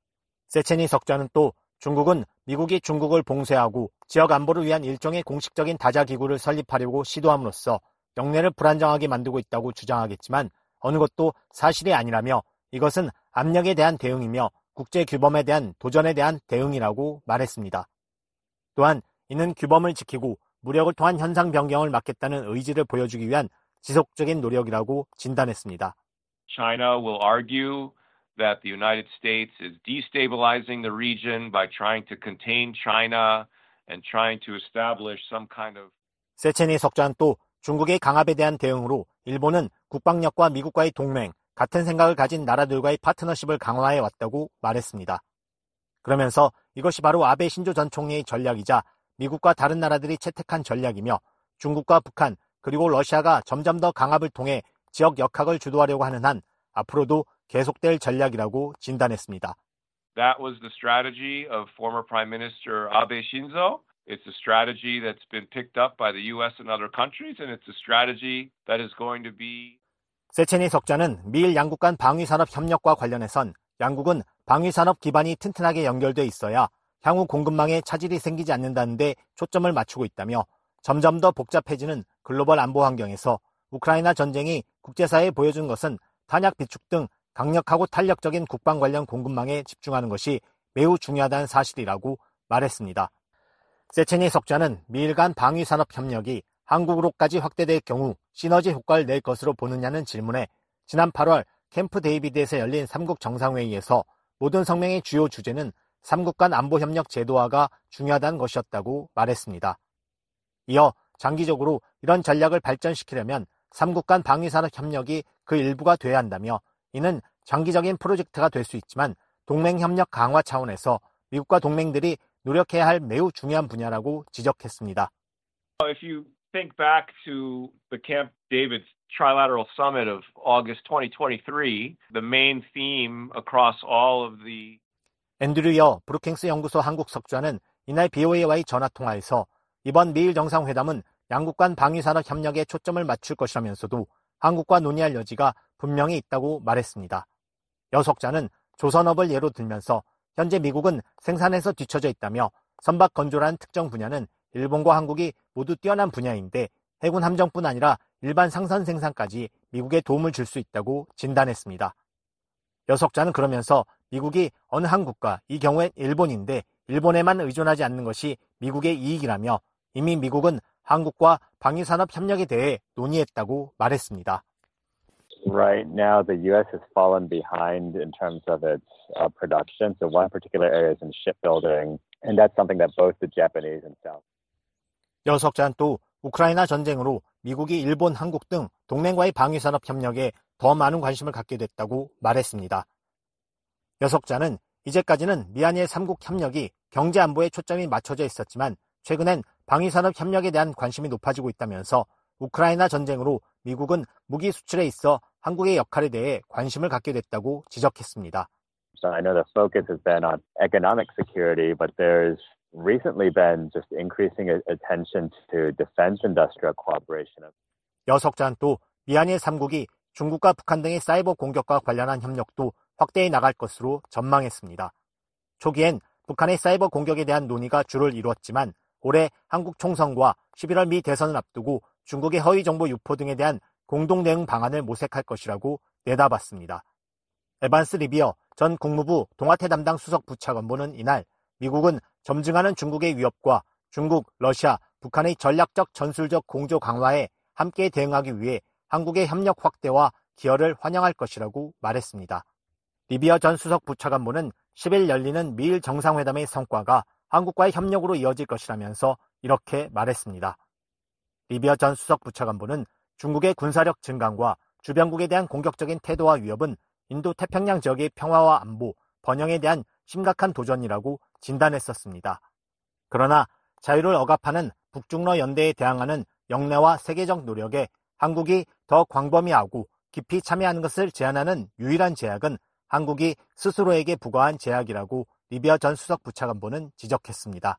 세체니 석좌는 또 중국은 미국이 중국을 봉쇄하고 지역 안보를 위한 일종의 공식적인 다자기구를 설립하려고 시도함으로써 영내를 불안정하게 만들고 있다고 주장하겠지만 어느 것도 사실이 아니라며 이것은 압력에 대한 대응이며 국제규범에 대한 도전에 대한 대응이라고 말했습니다. 또한 이는 규범을 지키고 무력을 통한 현상 변경을 막겠다는 의지를 보여주기 위한 지속적인 노력이라고 진단했습니다.
China will argue that the United States is destabilizing the region by trying to contain China and trying to establish some kind of
세체니 석좌는 또 중국의 강압에 대한 대응으로 일본은 국방력과 미국과의 동맹, 같은 생각을 가진 나라들과의 파트너십을 강화해 왔다고 말했습니다. 그러면서 이것이 바로 아베 신조 전 총리의 전략이자 미국과 다른 나라들이 채택한 전략이며 중국과 북한 그리고 러시아가 점점 더 강압을 통해 지역 역학을 주도하려고 하는 한 앞으로도 계속될 전략이라고 진단했습니다.
That was the strategy of former Prime Minister Abe Shinzo. It's a strategy that's been picked up by the U.S. and other countries, and it's a strategy that is going to be.
세체니 석좌는 미일 양국 간 방위산업 협력과 관련해선 양국은 방위산업 기반이 튼튼하게 연결돼 있어야 향후 공급망에 차질이 생기지 않는다는 데 초점을 맞추고 있다며 점점 더 복잡해지는 글로벌 안보 환경에서 우크라이나 전쟁이 국제사회에 보여준 것은 탄약 비축 등 강력하고 탄력적인 국방 관련 공급망에 집중하는 것이 매우 중요하다는 사실이라고 말했습니다. 세체니 석좌는 미일 간 방위산업 협력이 한국으로까지 확대될 경우 시너지 효과를 낼 것으로 보느냐는 질문에 지난 8월 캠프 데이비드에서 열린 3국 정상회의에서 모든 성명의 주요 주제는 3국 간 안보협력 제도화가 중요하다는 것이었다고 말했습니다. 이어 장기적으로 이런 전략을 발전시키려면 3국 간 방위산업 협력이 그 일부가 돼야 한다며 이는 장기적인 프로젝트가 될 수 있지만 동맹협력 강화 차원에서 미국과 동맹들이 노력해야 할 매우 중요한 분야라고 지적했습니다.
If you think back to the Camp David Trilateral Summit of August 2023, the main theme across all of the
앤드류 여 브루킹스 연구소 한국 석좌는 이날 BOA와의 전화통화에서 이번 미일 정상회담은 양국 간 방위산업 협력에 초점을 맞출 것이라면서도 한국과 논의할 여지가 분명히 있다고 말했습니다. 여 석좌는 조선업을 예로 들면서 현재 미국은 생산에서 뒤처져 있다며 선박 건조라는 특정 분야는 일본과 한국이 모두 뛰어난 분야인데 해군 함정뿐 아니라 일반 상선 생산까지 미국에 도움을 줄 수 있다고 진단했습니다. 여 석좌는 그러면서 미국이 어느 한 국가, 이 경우엔 일본인데 일본에만 의존하지 않는 것이 미국의 이익이라며 이미 미국은 한국과 방위산업 협력에 대해 논의했다고 말했습니다.
Right now, the U.S. has fallen behind in terms of its production. So one particular area is in shipbuilding, and that's something that both the Japanese and South.
여 석좌는 또 우크라이나 전쟁으로 미국이 일본, 한국 등 동맹과의 방위산업 협력에 더 많은 관심을 갖게 됐다고 말했습니다. 여 석좌는 이제까지는 미한일 3국 협력이 경제안보에 초점이 맞춰져 있었지만 최근엔 방위산업 협력에 대한 관심이 높아지고 있다면서 우크라이나 전쟁으로 미국은 무기 수출에 있어 한국의 역할에 대해 관심을 갖게 됐다고 지적했습니다.
So I know the focus has been on economic security, but there's recently been just increasing attention to defense industrial cooperation.
여 석좌는 또 미한일 3국이 중국과 북한 등의 사이버 공격과 관련한 협력도 확대해 나갈 것으로 전망했습니다. 초기엔 북한의 사이버 공격에 대한 논의가 주를 이루었지만 올해 한국 총선과 11월 미 대선을 앞두고 중국의 허위 정보 유포 등에 대한 공동 대응 방안을 모색할 것이라고 내다봤습니다. 에반스 리비어 전 국무부 동아태 담당 수석 부차관보는 이날 미국은 점증하는 중국의 위협과 중국, 러시아, 북한의 전략적 전술적 공조 강화에 함께 대응하기 위해 한국의 협력 확대와 기여를 환영할 것이라고 말했습니다. 리비어 전 수석 부차관보는 10일 열리는 미일 정상회담의 성과가 한국과의 협력으로 이어질 것이라면서 이렇게 말했습니다. 리비어 전 수석 부차관보는 중국의 군사력 증강과 주변국에 대한 공격적인 태도와 위협은 인도 태평양 지역의 평화와 안보, 번영에 대한 심각한 도전이라고 진단했었습니다. 그러나 자유를 억압하는 북중러 연대에 대항하는 영내와 세계적 노력에 한국이 더 광범위하고 깊이 참여하는 것을 제한하는 유일한 제약은 한국이 스스로에게 부과한 제약이라고 리비어 전 수석 부차관보는 지적했습니다.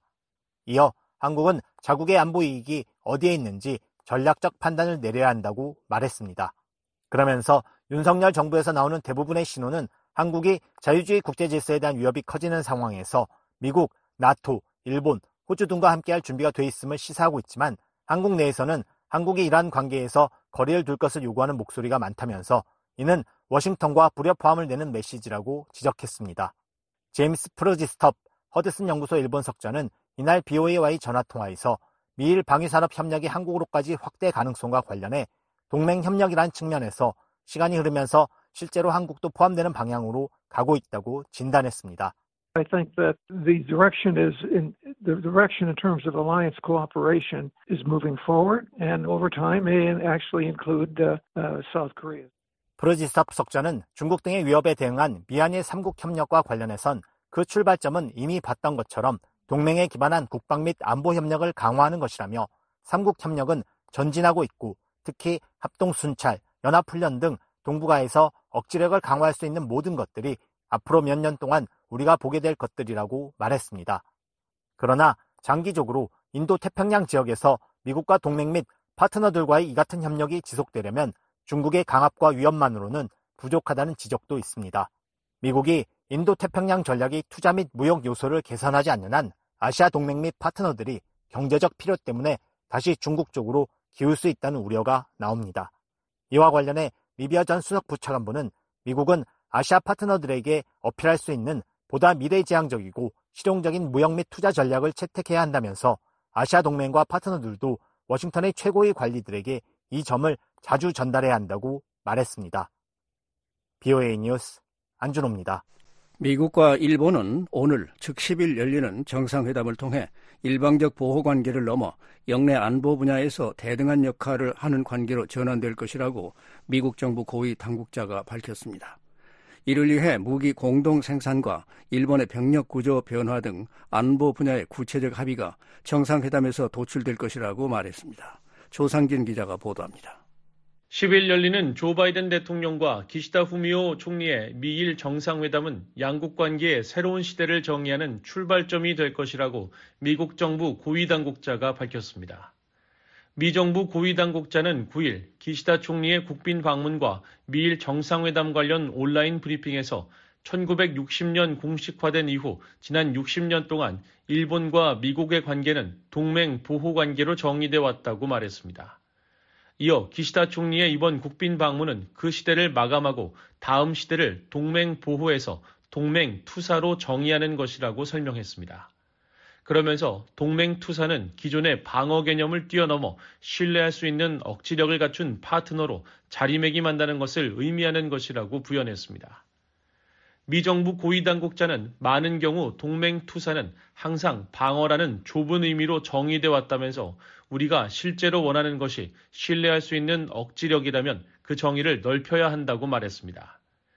이어 한국은 자국의 안보 이익이 어디에 있는지 전략적 판단을 내려야 한다고 말했습니다. 그러면서 윤석열 정부에서 나오는 대부분의 신호는 한국이 자유주의 국제질서에 대한 위협이 커지는 상황에서 미국, 나토, 일본, 호주 등과 함께할 준비가 돼 있음을 시사하고 있지만 한국 내에서는 한국이 이러한 관계에서 거리를 둘 것을 요구하는 목소리가 많다면서 이는 워싱턴과 불협화음을 내는 메시지라고 지적했습니다. 제임스 프로지스톱 허드슨 연구소 일본 석좌는 이날 BOA와의 전화통화에서 미일 방위산업 협력이 한국으로까지 확대 가능성과 관련해 동맹협력이라는 측면에서 시간이 흐르면서 실제로 한국도 포함되는 방향으로 가고 있다고 진단했습니다.
I think that the direction in terms of alliance cooperation is moving forward, and over time may actually include South Korea.
프로지스톱 석좌는 중국 등의 위협에 대응한 미한일 3국 협력과 관련해선 그 출발점은 이미 봤던 것처럼 동맹에 기반한 국방 및 안보 협력을 강화하는 것이라며 3국 협력은 전진하고 있고 특히 합동순찰, 연합훈련 등 동북아에서 억지력을 강화할 수 있는 모든 것들이 앞으로 몇 년 동안 우리가 보게 될 것들이라고 말했습니다. 그러나 장기적으로 인도태평양 지역에서 미국과 동맹 및 파트너들과의 이 같은 협력이 지속되려면 중국의 강압과 위협만으로는 부족하다는 지적도 있습니다. 미국이 인도태평양 전략의 투자 및 무역 요소를 개선하지 않는 한 아시아 동맹 및 파트너들이 경제적 필요 때문에 다시 중국 쪽으로 기울 수 있다는 우려가 나옵니다. 이와 관련해 리비아 전 수석 부차관보는 미국은 아시아 파트너들에게 어필할 수 있는 보다 미래지향적이고 실용적인 무역 및 투자 전략을 채택해야 한다면서 아시아 동맹과 파트너들도 워싱턴의 최고위 관리들에게 이 점을 자주 전달해야 한다고 말했습니다. BOA 뉴스 안준호입니다.
미국과 일본은 오늘 즉 10일 열리는 정상회담을 통해 일방적 보호관계를 넘어 영내 안보 분야에서 대등한 역할을 하는 관계로 전환될 것이라고 미국 정부 고위 당국자가 밝혔습니다. 이를 위해 무기 공동 생산과 일본의 병력 구조 변화 등 안보 분야의 구체적 합의가 정상회담에서 도출될 것이라고 말했습니다. 조상진 기자가 보도합니다.
10일 열리는 조 바이든 대통령과 기시다 후미오 총리의 미일 정상회담은 양국 관계의 새로운 시대를 정의하는 출발점이 될 것이라고 미국 정부 고위 당국자가 밝혔습니다. 미 정부 고위 당국자는 9일 기시다 총리의 국빈 방문과 미일 정상회담 관련 온라인 브리핑에서 1960년 공식화된 이후 지난 60년 동안 일본과 미국의 관계는 동맹 보호 관계로 정의돼 왔다고 말했습니다. 이어 기시다 총리의 이번 국빈 방문은 그 시대를 마감하고 다음 시대를 동맹 보호에서 동맹 투사로 정의하는 것이라고 설명했습니다. 그러면서 동맹 투사는 기존의 방어 개념을 뛰어넘어 신뢰할 수 있는 억지력을 갖춘 파트너로 자리매김한다는 것을 의미하는 것이라고 부연했습니다. 미 정부 고위 당국자는 많은 경우 동맹 투사는 항상 방어라는 좁은 의미로 정의돼 왔다면서 우리가 실제로 원하는 것이 신뢰할 수 있는 억지력이라면 그 정의를 넓혀야 한다고 말했습니다.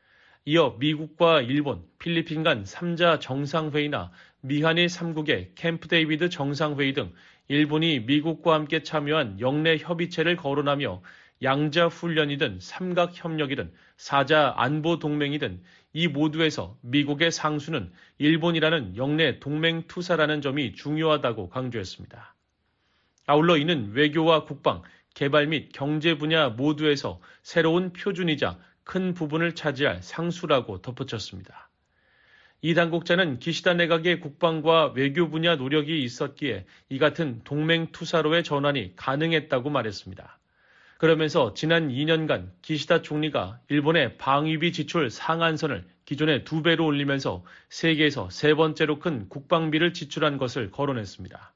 이어 미국과 일본, 필리핀 간 3자 정상회의나 미한일 3국의 캠프 데이비드 정상회의 등 일본이 미국과 함께 참여한 영내 협의체를 거론하며 양자 훈련이든 삼각협력이든 4자 안보 동맹이든 이 모두에서 미국의 상수는 일본이라는 영내 동맹 투사라는 점이 중요하다고 강조했습니다. 아울러 이는 외교와 국방, 개발 및 경제 분야 모두에서 새로운 표준이자 큰 부분을 차지할 상수라고 덧붙였습니다. 이 당국자는 기시다 내각의 국방과 외교 분야 노력이 있었기에 이 같은 동맹 투사로의 전환이 가능했다고 말했습니다. 그러면서 지난 2년간 기시다 총리가 일본의 방위비 지출 상한선을 기존의 2배로 올리면서 세계에서 세 번째로 큰 국방비를 지출한 것을 거론했습니다.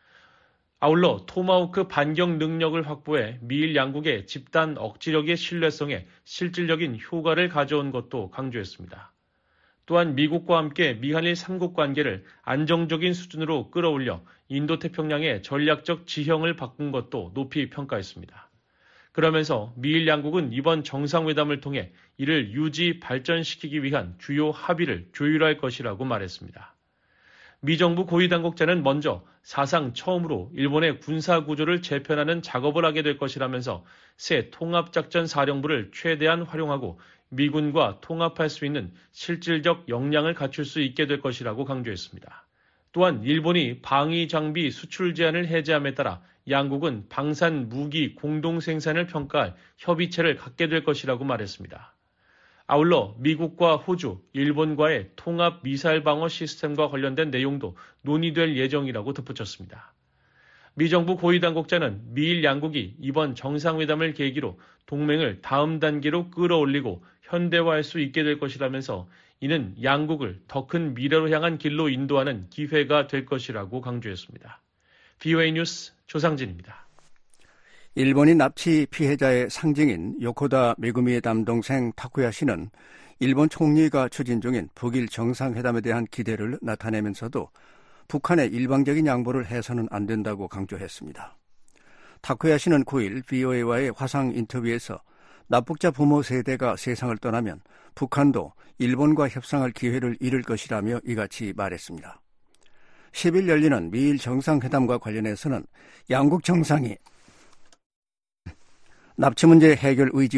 아울러 토마호크 반격 능력을 확보해 미일 양국의 집단 억지력의 신뢰성에 실질적인 효과를 가져온 것도 강조했습니다. 또한 미국과 함께 미한일 3국 관계를 안정적인 수준으로 끌어올려 인도태평양의 전략적 지형을 바꾼 것도 높이 평가했습니다. 그러면서 미일 양국은 이번 정상회담을 통해 이를 유지 발전시키기 위한 주요 합의를 조율할 것이라고 말했습니다. 미 정부 고위 당국자는 먼저 사상 처음으로 일본의 군사 구조를 재편하는 작업을 하게 될 것이라면서 새 통합작전 사령부를 최대한 활용하고 미군과 통합할 수 있는 실질적 역량을 갖출 수 있게 될 것이라고 강조했습니다. 또한 일본이 방위 장비 수출 제한을 해제함에 따라 양국은 방산 무기 공동 생산을 평가할 협의체를 갖게 될 것이라고 말했습니다. 아울러 미국과 호주, 일본과의 통합 미사일 방어 시스템과 관련된 내용도 논의될 예정이라고 덧붙였습니다. 미 정부 고위 당국자는 미일 양국이 이번 정상회담을 계기로 동맹을 다음 단계로 끌어올리고 현대화할 수 있게 될 것이라면서 이는 양국을 더 큰 미래로 향한 길로 인도하는 기회가 될 것이라고 강조했습니다. BOA 뉴스 조상진입니다.
일본인 납치 피해자의 상징인 요코다 메구미의 남동생 타쿠야 씨는 일본 총리가 추진 중인 북일 정상회담에 대한 기대를 나타내면서도 북한의 일방적인 양보를 해서는 안 된다고 강조했습니다. 타쿠야 씨는 9일 BOA와의 화상 인터뷰에서 납북자 부모 세대가 세상을 떠나면 북한도 일본과 협상할 기회를 잃을 것이라며 이같이 말했습니다. 10일 열리는 미일 정상회담과 관련해서는 양국 정상이 납치 문제 해결 의지와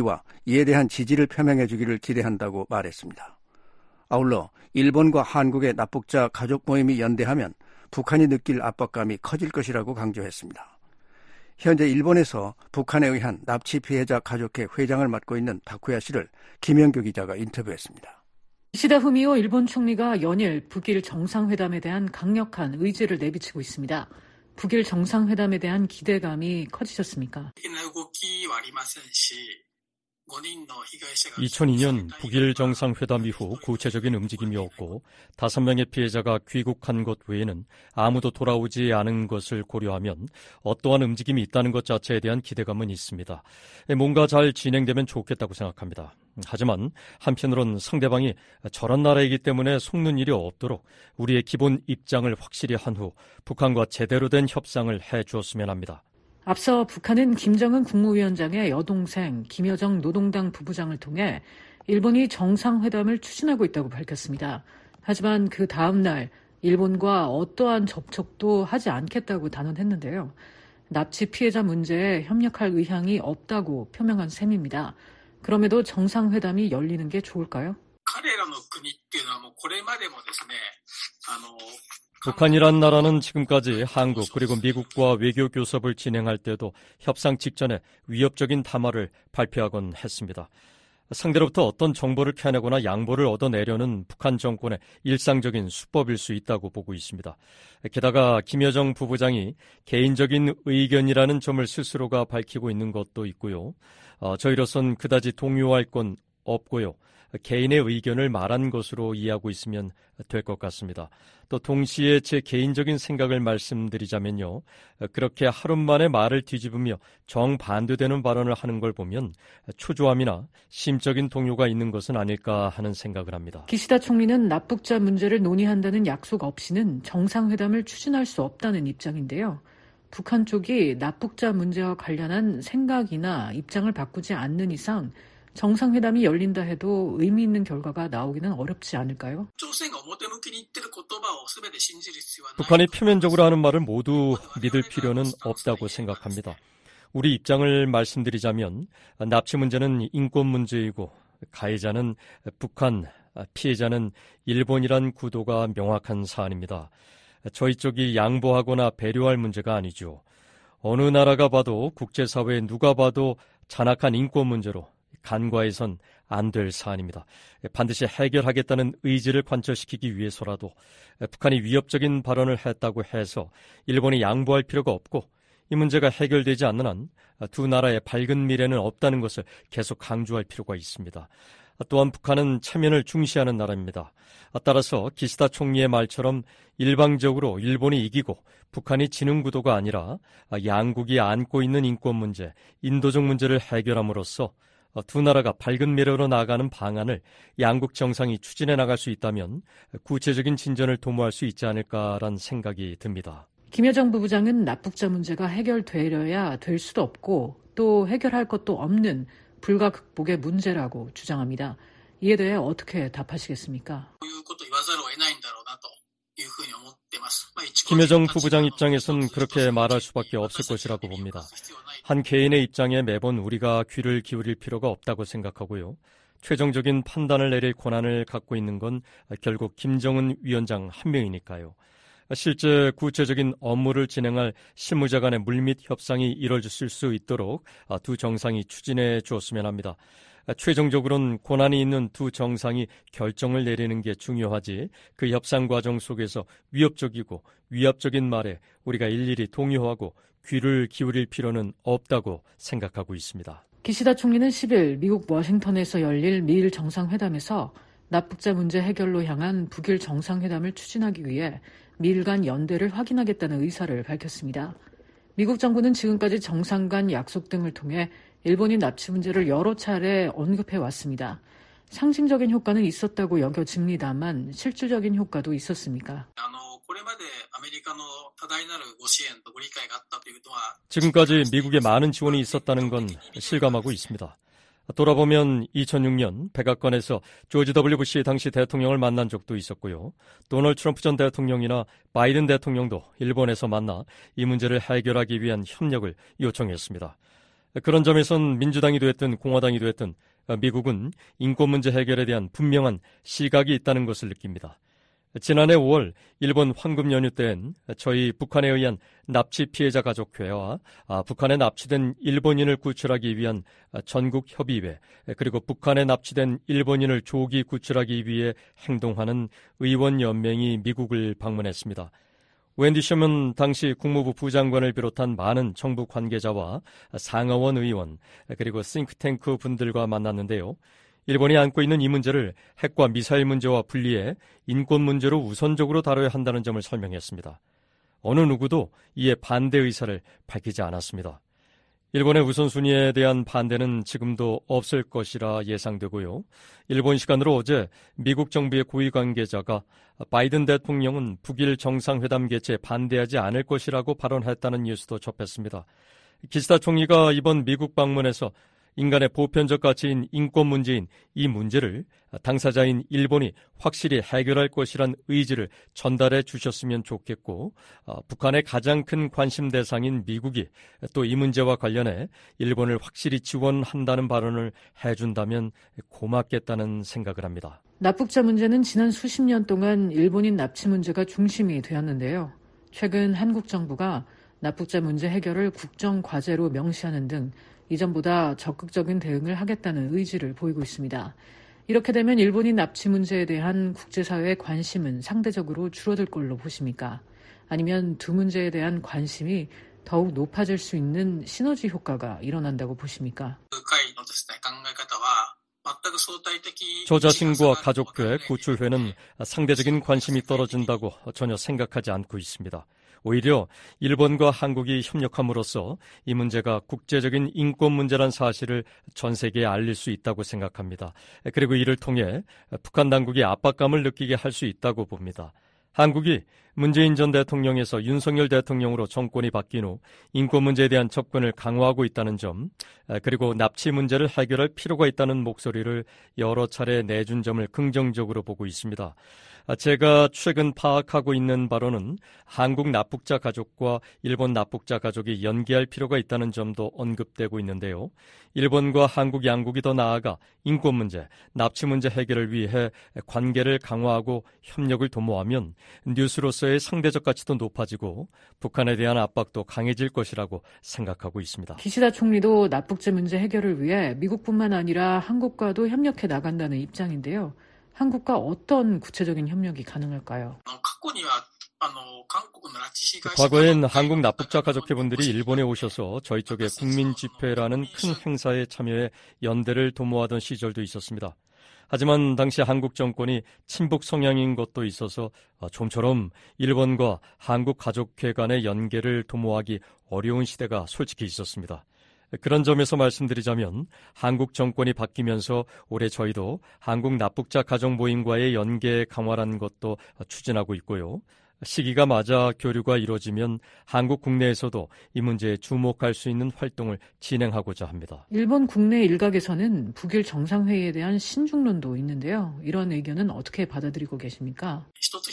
이에 대한 지지를 표명해 주기를 기대한다고 말했습니다. 아울러 일본과 한국의 납북자 가족 모임이 연대하면 북한이 느낄 압박감이 커질 것이라고 강조했습니다. 현재 일본에서 북한에 의한 납치 피해자 가족회 회장을 맡고 있는 다쿠야 씨를 김영규 기자가 인터뷰했습니다.
기시다 후미오 일본 총리가 연일 북일 정상회담에 대한 강력한 의지를 내비치고 있습니다. 북일 정상회담에 대한 기대감이 커지셨습니까?
2002년 북일 정상회담 이후 구체적인 움직임이 없고 5명의 피해자가 귀국한 것 외에는 아무도 돌아오지 않은 것을 고려하면 어떠한 움직임이 있다는 것 자체에 대한 기대감은 있습니다. 뭔가 잘 진행되면 좋겠다고 생각합니다. 하지만 한편으론 상대방이 저런 나라이기 때문에 속는 일이 없도록 우리의 기본 입장을 확실히 한 후 북한과 제대로 된 협상을 해주었으면 합니다.
앞서 북한은 김정은 국무위원장의 여동생 김여정 노동당 부부장을 통해 일본이 정상회담을 추진하고 있다고 밝혔습니다. 하지만 그 다음 날 일본과 어떠한 접촉도 하지 않겠다고 단언했는데요. 납치 피해자 문제에 협력할 의향이 없다고 표명한 셈입니다. 그럼에도 정상회담이 열리는 게 좋을까요?
북한이란 나라는 지금까지 한국 그리고 미국과 외교 교섭을 진행할 때도 협상 직전에 위협적인 담화를 발표하곤 했습니다. 상대로부터 어떤 정보를 캐내거나 양보를 얻어내려는 북한 정권의 일상적인 수법일 수 있다고 보고 있습니다. 게다가 김여정 부부장이 개인적인 의견이라는 점을 스스로가 밝히고 있는 것도 있고요. 저희로선 그다지 동요할 건 없고요. 개인의 의견을 말한 것으로 이해하고 있으면 될 것 같습니다. 또 동시에 제 개인적인 생각을 말씀드리자면요. 그렇게 하루 만에 말을 뒤집으며 정반대되는 발언을 하는 걸 보면 초조함이나 심적인 동요가 있는 것은 아닐까 하는 생각을 합니다.
기시다 총리는 납북자 문제를 논의한다는 약속 없이는 정상회담을 추진할 수 없다는 입장인데요. 북한 쪽이 납북자 문제와 관련한 생각이나 입장을 바꾸지 않는 이상 정상회담이 열린다 해도 의미 있는 결과가 나오기는 어렵지 않을까요?
북한이 표면적으로 하는 말을 모두 믿을 필요는 없다고 생각합니다. 우리 입장을 말씀드리자면 납치 문제는 인권 문제이고 가해자는 북한, 피해자는 일본이란 구도가 명확한 사안입니다. 저희 쪽이 양보하거나 배려할 문제가 아니죠. 어느 나라가 봐도 국제사회에 누가 봐도 잔악한 인권 문제로 간과해선 안 될 사안입니다. 반드시 해결하겠다는 의지를 관철시키기 위해서라도 북한이 위협적인 발언을 했다고 해서 일본이 양보할 필요가 없고 이 문제가 해결되지 않는 한 두 나라의 밝은 미래는 없다는 것을 계속 강조할 필요가 있습니다. 또한 북한은 체면을 중시하는 나라입니다. 따라서 기시다 총리의 말처럼 일방적으로 일본이 이기고 북한이 지는 구도가 아니라 양국이 안고 있는 인권 문제, 인도적 문제를 해결함으로써 두 나라가 밝은 미래로 나아가는 방안을 양국 정상이 추진해 나갈 수 있다면 구체적인 진전을 도모할 수 있지 않을까라는 생각이 듭니다.
김여정 부부장은 납북자 문제가 해결되려야 될 수도 없고 또 해결할 것도 없는 불가 극복의 문제라고 주장합니다. 이에 대해 어떻게 답하시겠습니까?
김여정 부부장 입장에선 그렇게 말할 수밖에 없을 것이라고 봅니다. 한 개인의 입장에 매번 우리가 귀를 기울일 필요가 없다고 생각하고요. 최종적인 판단을 내릴 권한을 갖고 있는 건 결국 김정은 위원장 한 명이니까요. 실제 구체적인 업무를 진행할 실무자 간의 물밑 협상이 이뤄질 수 있도록 두 정상이 추진해 주었으면 합니다. 최종적으로는 권한이 있는 두 정상이 결정을 내리는 게 중요하지 그 협상 과정 속에서 위협적이고 위압적인 말에 우리가 일일이 동요하고 귀를 기울일 필요는 없다고 생각하고 있습니다.
기시다 총리는 10일 미국 워싱턴에서 열릴 미일 정상회담에서 납북자 문제 해결로 향한 북일 정상회담을 추진하기 위해 미일 간 연대를 확인하겠다는 의사를 밝혔습니다. 미국 정부는 지금까지 정상 간 약속 등을 통해 일본인 납치 문제를 여러 차례 언급해 왔습니다. 상징적인 효과는 있었다고 여겨집니다만 실질적인 효과도 있었습니까?
지금까지 미국의 많은 지원이 있었다는 건 실감하고 있습니다. 돌아보면 2006년 백악관에서 조지 W. 부시 당시 대통령을 만난 적도 있었고요. 도널드 트럼프 전 대통령이나 바이든 대통령도 일본에서 만나 이 문제를 해결하기 위한 협력을 요청했습니다. 그런 점에선 민주당이 됐든 공화당이 됐든 미국은 인권 문제 해결에 대한 분명한 시각이 있다는 것을 느낍니다. 지난해 5월 일본 황금 연휴 때엔 저희 북한에 의한 납치 피해자 가족회와 북한에 납치된 일본인을 구출하기 위한 전국 협의회, 그리고 북한에 납치된 일본인을 조기 구출하기 위해 행동하는 의원 연맹이 미국을 방문했습니다. 웬디 셔먼 당시 국무부 부장관을 비롯한 많은 정부 관계자와 상하원 의원, 그리고 싱크탱크 분들과 만났는데요. 일본이 안고 있는 이 문제를 핵과 미사일 문제와 분리해 인권 문제로 우선적으로 다뤄야 한다는 점을 설명했습니다. 어느 누구도 이에 반대 의사를 밝히지 않았습니다. 일본의 우선순위에 대한 반대는 지금도 없을 것이라 예상되고요. 일본 시간으로 어제 미국 정부의 고위 관계자가 바이든 대통령은 북일 정상회담 개최에 반대하지 않을 것이라고 발언했다는 뉴스도 접했습니다. 기시다 총리가 이번 미국 방문에서 인간의 보편적 가치인 인권 문제인 이 문제를 당사자인 일본이 확실히 해결할 것이란 의지를 전달해 주셨으면 좋겠고, 북한의 가장 큰 관심 대상인 미국이 또 이 문제와 관련해 일본을 확실히 지원한다는 발언을 해준다면 고맙겠다는 생각을 합니다.
납북자 문제는 지난 수십 년 동안 일본인 납치 문제가 중심이 되었는데요. 최근 한국 정부가 납북자 문제 해결을 국정 과제로 명시하는 등 이전보다 적극적인 대응을 하겠다는 의지를 보이고 있습니다. 이렇게 되면 일본인 납치 문제에 대한 국제사회의 관심은 상대적으로 줄어들 걸로 보십니까? 아니면 두 문제에 대한 관심이 더욱 높아질 수 있는 시너지 효과가 일어난다고 보십니까?
저 자신과 가족회, 구출회는 상대적인 관심이 떨어진다고 전혀 생각하지 않고 있습니다. 오히려 일본과 한국이 협력함으로써 이 문제가 국제적인 인권 문제란 사실을 전 세계에 알릴 수 있다고 생각합니다. 그리고 이를 통해 북한 당국이 압박감을 느끼게 할 수 있다고 봅니다. 한국이 문재인 전 대통령에서 윤석열 대통령으로 정권이 바뀐 후 인권 문제에 대한 접근을 강화하고 있다는 점, 그리고 납치 문제를 해결할 필요가 있다는 목소리를 여러 차례 내준 점을 긍정적으로 보고 있습니다. 제가 최근 파악하고 있는 바로는 한국 납북자 가족과 일본 납북자 가족이 연계할 필요가 있다는 점도 언급되고 있는데요. 일본과 한국 양국이 더 나아가 인권 문제, 납치 문제 해결을 위해 관계를 강화하고 협력을 도모하면 뉴스로서의 상대적 가치도 높아지고 북한에 대한 압박도 강해질 것이라고 생각하고 있습니다.
기시다 총리도 납북자 문제 해결을 위해 미국뿐만 아니라 한국과도 협력해 나간다는 입장인데요. 한국과 어떤 구체적인 협력이 가능할까요?
과거엔 한국 납북자 가족회분들이 일본에 오셔서 저희 쪽에 국민집회라는 큰 행사에 참여해 연대를 도모하던 시절도 있었습니다. 하지만 당시 한국 정권이 친북 성향인 것도 있어서 좀처럼 일본과 한국 가족회 간의 연계를 도모하기 어려운 시대가 솔직히 있었습니다. 그런 점에서 말씀드리자면 한국 정권이 바뀌면서 올해 저희도 한국 납북자 가족 모임과의 연계 강화라는 것도 추진하고 있고요. 시기가 맞아 교류가 이루어지면 한국 국내에서도 이 문제에 주목할 수 있는 활동을 진행하고자 합니다.
일본 국내 일각에서는 북일 정상회의에 대한 신중론도 있는데요. 이런 의견은 어떻게 받아들이고 계십니까?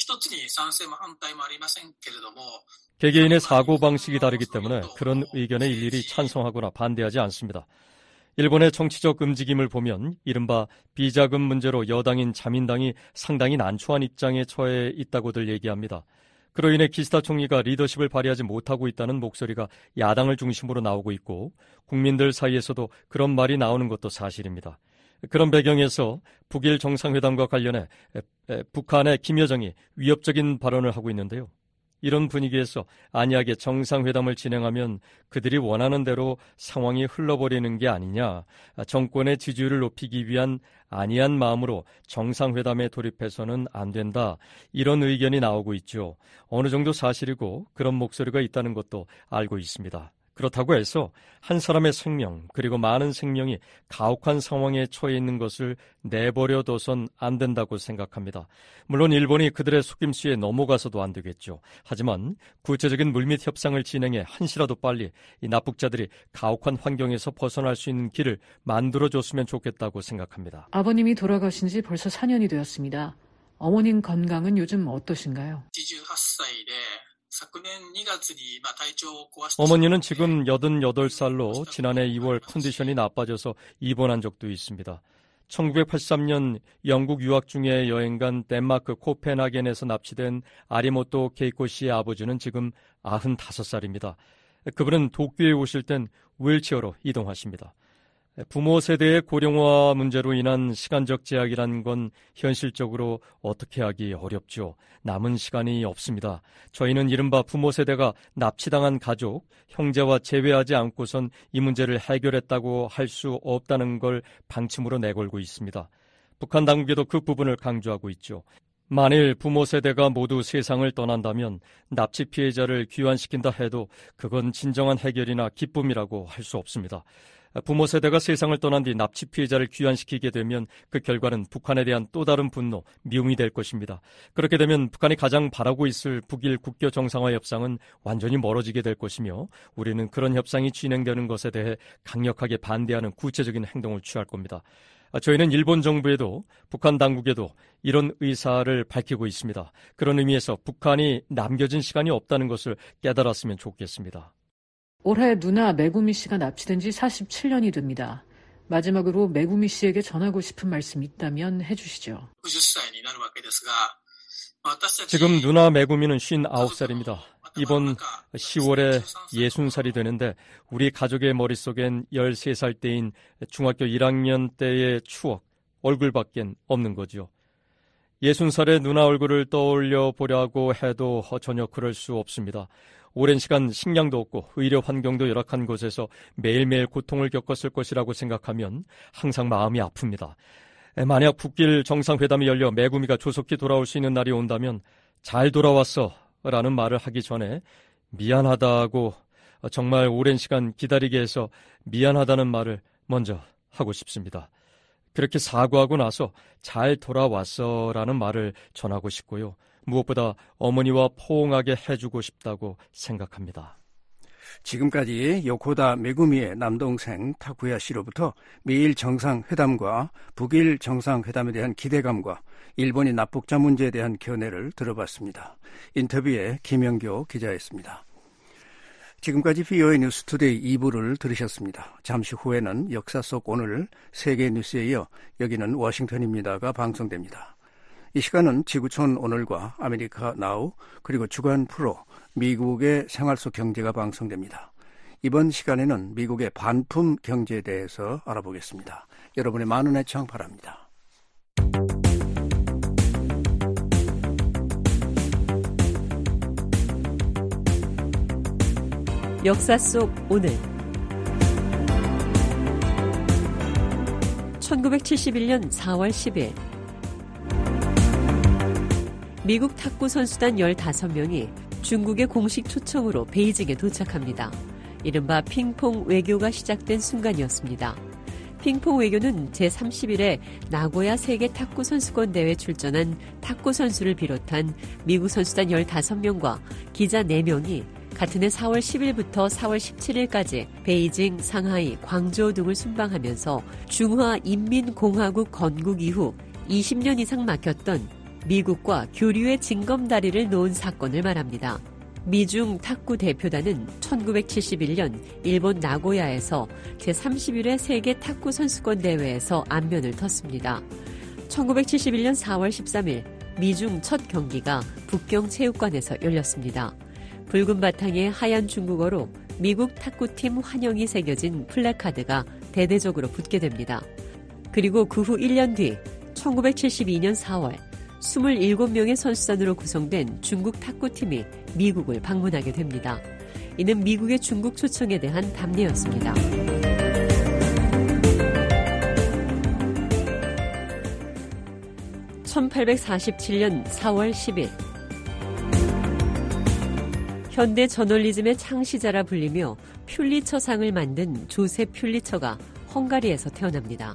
개개인의 사고방식이 다르기 때문에 그런 의견에 일일이 찬성하거나 반대하지 않습니다. 일본의 정치적 움직임을 보면 이른바 비자금 문제로 여당인 자민당이 상당히 난처한 입장에 처해 있다고들 얘기합니다. 그로 인해 기시다 총리가 리더십을 발휘하지 못하고 있다는 목소리가 야당을 중심으로 나오고 있고 국민들 사이에서도 그런 말이 나오는 것도 사실입니다. 그런 배경에서 북일 정상회담과 관련해 북한의 김여정이 위협적인 발언을 하고 있는데요. 이런 분위기에서 안이하게 정상회담을 진행하면 그들이 원하는 대로 상황이 흘러버리는 게 아니냐, 정권의 지지율을 높이기 위한 안이한 마음으로 정상회담에 돌입해서는 안 된다, 이런 의견이 나오고 있죠. 어느 정도 사실이고 그런 목소리가 있다는 것도 알고 있습니다. 그렇다고 해서 한 사람의 생명 그리고 많은 생명이 가혹한 상황에 처해 있는 것을 내버려둬선 안 된다고 생각합니다. 물론 일본이 그들의 속임수에 넘어가서도 안 되겠죠. 하지만 구체적인 물밑 협상을 진행해 한시라도 빨리 이 납북자들이 가혹한 환경에서 벗어날 수 있는 길을 만들어줬으면 좋겠다고 생각합니다.
아버님이 돌아가신 지 벌써 4년이 되었습니다. 어머님 건강은 요즘 어떠신가요?
어머니는 지금 88살로 지난해 2월 컨디션이 나빠져서 입원한 적도 있습니다. 1983년 영국 유학 중에 여행 간 덴마크 코펜하겐에서 납치된 아리모토 케이코 씨의 아버지는 지금 95살입니다. 그분은 도쿄에 오실 땐 휠체어로 이동하십니다. 부모 세대의 고령화 문제로 인한 시간적 제약이란 건 현실적으로 어떻게 하기 어렵죠. 남은 시간이 없습니다. 저희는 이른바 부모 세대가 납치당한 가족, 형제와 제외하지 않고선 이 문제를 해결했다고 할 수 없다는 걸 방침으로 내걸고 있습니다. 북한 당국에도 그 부분을 강조하고 있죠. 만일 부모 세대가 모두 세상을 떠난다면 납치 피해자를 귀환시킨다 해도 그건 진정한 해결이나 기쁨이라고 할 수 없습니다. 부모 세대가 세상을 떠난 뒤 납치 피해자를 귀환시키게 되면 그 결과는 북한에 대한 또 다른 분노, 미움이 될 것입니다. 그렇게 되면 북한이 가장 바라고 있을 북일 국교 정상화 협상은 완전히 멀어지게 될 것이며 우리는 그런 협상이 진행되는 것에 대해 강력하게 반대하는 구체적인 행동을 취할 겁니다. 저희는 일본 정부에도 북한 당국에도 이런 의사를 밝히고 있습니다. 그런 의미에서 북한이 남겨진 시간이 없다는 것을 깨달았으면 좋겠습니다.
올해 누나 메구미 씨가 납치된 지 47년이 됩니다. 마지막으로 메구미 씨에게 전하고 싶은 말씀 있다면 해주시죠.
지금 누나 메구미는 59살입니다. 이번 10월에 60살이 되는데 우리 가족의 머릿속엔 13살 때인 중학교 1학년 때의 추억, 얼굴밖엔 없는 거죠. 60살의 누나 얼굴을 떠올려 보려고 해도 전혀 그럴 수 없습니다. 오랜 시간 식량도 없고 의료 환경도 열악한 곳에서 매일매일 고통을 겪었을 것이라고 생각하면 항상 마음이 아픕니다. 만약 북일 정상회담이 열려 메구미가 조속히 돌아올 수 있는 날이 온다면 잘 돌아왔어 라는 말을 하기 전에 미안하다고 정말 오랜 시간 기다리게 해서 미안하다는 말을 먼저 하고 싶습니다. 그렇게 사과하고 나서 잘 돌아왔어 라는 말을 전하고 싶고요. 무엇보다 어머니와 포옹하게 해주고 싶다고 생각합니다.
지금까지 요코다 메구미의 남동생 타쿠야 씨로부터 미일 정상회담과 북일 정상회담에 대한 기대감과 일본이 납북자 문제에 대한 견해를 들어봤습니다. 인터뷰에 김영교 기자였습니다. 지금까지 VOA 뉴스투데이 2부를 들으셨습니다. 잠시 후에는 역사 속 오늘 세계 뉴스에 이어 여기는 워싱턴입니다가 방송됩니다. 이 시간은 지구촌 오늘과 아메리카 나우 그리고 주간 프로 미국의 생활 속 경제가 방송됩니다. 이번 시간에는 미국의 반품 경제에 대해서 알아보겠습니다. 여러분의 많은 애청 바랍니다.
역사 속 오늘 1971년 4월 10일 미국 탁구 선수단 15명이 중국의 공식 초청으로 베이징에 도착합니다. 이른바 핑퐁 외교가 시작된 순간이었습니다. 핑퐁 외교는 제31회 나고야 세계 탁구 선수권 대회 출전한 탁구 선수를 비롯한 미국 선수단 15명과 기자 4명이 같은 해 4월 10일부터 4월 17일까지 베이징, 상하이, 광저우 등을 순방하면서 중화인민공화국 건국 이후 20년 이상 막혔던 미국과 교류의 징검다리를 놓은 사건을 말합니다. 미중 탁구 대표단은 1971년 일본 나고야에서 제31회 세계 탁구 선수권 대회에서 안면을 텄습니다. 1971년 4월 13일 미중 첫 경기가 북경 체육관에서 열렸습니다. 붉은 바탕에 하얀 중국어로 미국 탁구팀 환영이 새겨진 플래카드가 대대적으로 붙게 됩니다. 그리고 그 후 1년 뒤 1972년 4월 27명의 선수단으로 구성된 중국 탁구팀이 미국을 방문하게 됩니다. 이는 미국의 중국 초청에 대한 답례였습니다. (1847년 4월 10일) 현대 저널리즘의 창시자라 불리며 퓰리처상을 만든 조셉 퓰리처가 헝가리에서 태어납니다.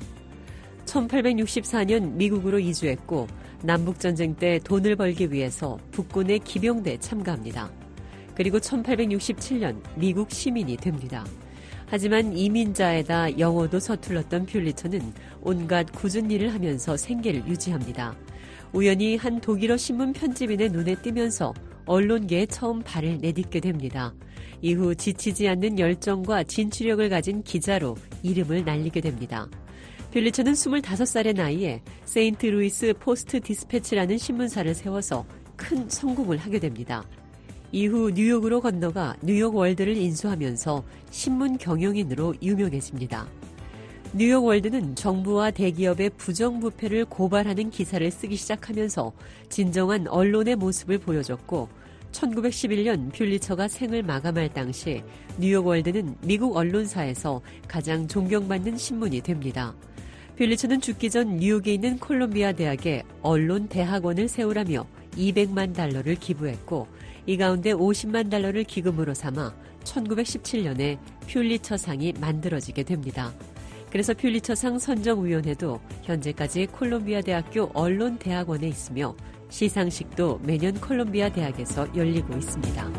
1864년 미국으로 이주했고 남북전쟁 때 돈을 벌기 위해서 북군의 기병대에 참가합니다. 그리고 1867년 미국 시민이 됩니다. 하지만 이민자에다 영어도 서툴렀던 퓰리처는 온갖 굳은 일을 하면서 생계를 유지합니다. 우연히 한 독일어 신문 편집인의 눈에 띄면서 언론계에 처음 발을 내딛게 됩니다. 이후 지치지 않는 열정과 진취력을 가진 기자로 이름을 날리게 됩니다. 퓰리처는 25살의 나이에 세인트루이스 포스트 디스패치라는 신문사를 세워서 큰 성공을 하게 됩니다. 이후 뉴욕으로 건너가 뉴욕 월드를 인수하면서 신문 경영인으로 유명해집니다. 뉴욕 월드는 정부와 대기업의 부정부패를 고발하는 기사를 쓰기 시작하면서 진정한 언론의 모습을 보여줬고 1911년 퓰리처가 생을 마감할 당시 뉴욕 월드는 미국 언론사에서 가장 존경받는 신문이 됩니다. 퓰리처는 죽기 전 뉴욕에 있는 콜롬비아 대학에 언론 대학원을 세우라며 $200만 기부했고 이 가운데 $50만 기금으로 삼아 1917년에 퓰리처상이 만들어지게 됩니다. 그래서 퓰리처상 선정위원회도 현재까지 콜롬비아 대학교 언론대학원에 있으며 시상식도 매년 콜롬비아 대학에서 열리고 있습니다.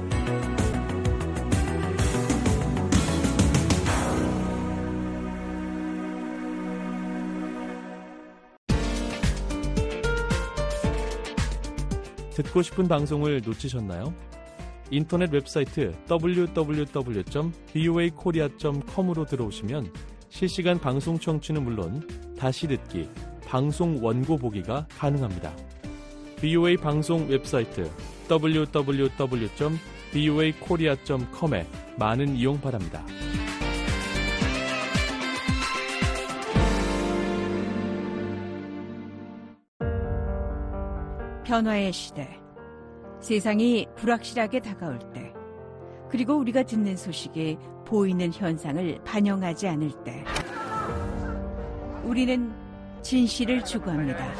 듣고 싶은 방송을 놓치셨나요? 인터넷 웹사이트 www.voakorea.com으로 들어오시면 실시간 방송 청취는 물론 다시 듣기, 방송 원고 보기가 가능합니다. VOA 방송 웹사이트 www.voakorea.com에 많은 이용 바랍니다.
변화의 시대, 세상이 불확실하게 다가올 때, 그리고 우리가 듣는 소식이 보이는 현상을 반영하지 않을 때, 우리는 진실을 추구합니다.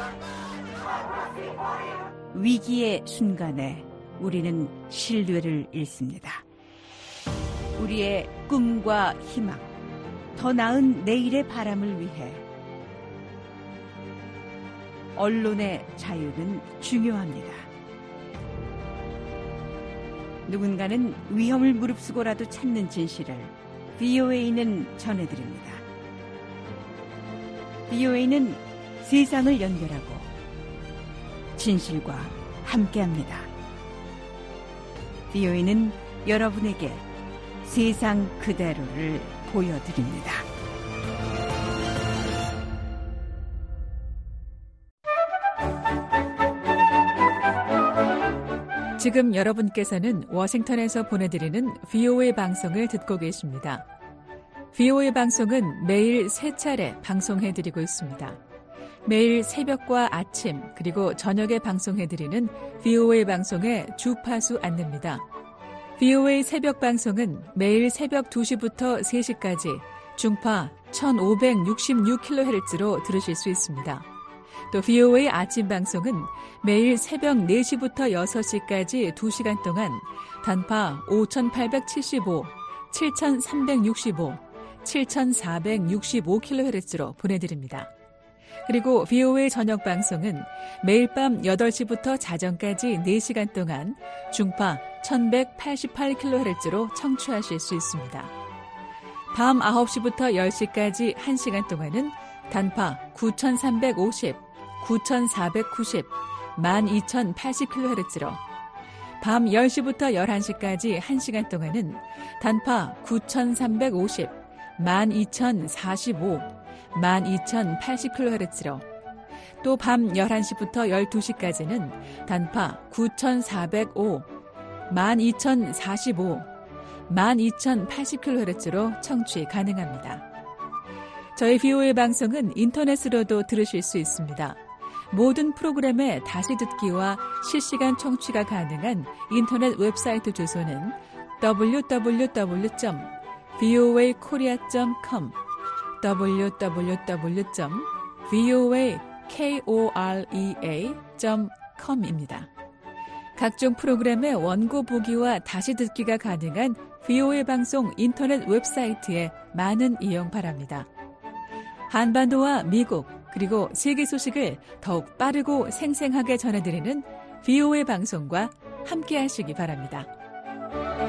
위기의 순간에 우리는 신뢰를 잃습니다. 우리의 꿈과 희망, 더 나은 내일의 바람을 위해 언론의 자유는 중요합니다. 누군가는 위험을 무릅쓰고라도 찾는 진실을 VOA는 전해드립니다. VOA는 세상을 연결하고 진실과 함께합니다. VOA는 여러분에게 세상 그대로를 보여드립니다.
지금 여러분께서는 워싱턴에서 보내드리는 VOA 방송을 듣고 계십니다. VOA 방송은 매일 3차례 방송해드리고 있습니다. 매일 새벽과 아침 그리고 저녁에 방송해드리는 VOA 방송의 주파수 안내입니다. VOA 새벽 방송은 매일 새벽 2시부터 3시까지 중파 1566kHz로 들으실 수 있습니다. 또 VOA 아침 방송은 매일 새벽 4시부터 6시까지 2시간 동안 단파 5875, 7365, 7465kHz로 보내드립니다. 그리고 VOA 저녁 방송은 매일 밤 8시부터 자정까지 4시간 동안 중파 1188kHz로 청취하실 수 있습니다. 밤 9시부터 10시까지 1시간 동안은 단파 9350, 9490, 12080kHz로 밤 10시부터 11시까지 1시간 동안은 단파 9350, 12045, 12080kHz로 또 밤 11시부터 12시까지는 단파 9405, 12045, 12080kHz로 청취 가능합니다. 저희 VOA 방송은 인터넷으로도 들으실 수 있습니다. 모든 프로그램의 다시 듣기와 실시간 청취가 가능한 인터넷 웹사이트 주소는 www.voakorea.com www.voakorea.com입니다. 각종 프로그램의 원고 보기와 다시 듣기가 가능한 VOA 방송 인터넷 웹사이트에 많은 이용 바랍니다. 한반도와 미국 그리고 세계 소식을 더욱 빠르고 생생하게 전해드리는 VOA 방송과 함께하시기 바랍니다.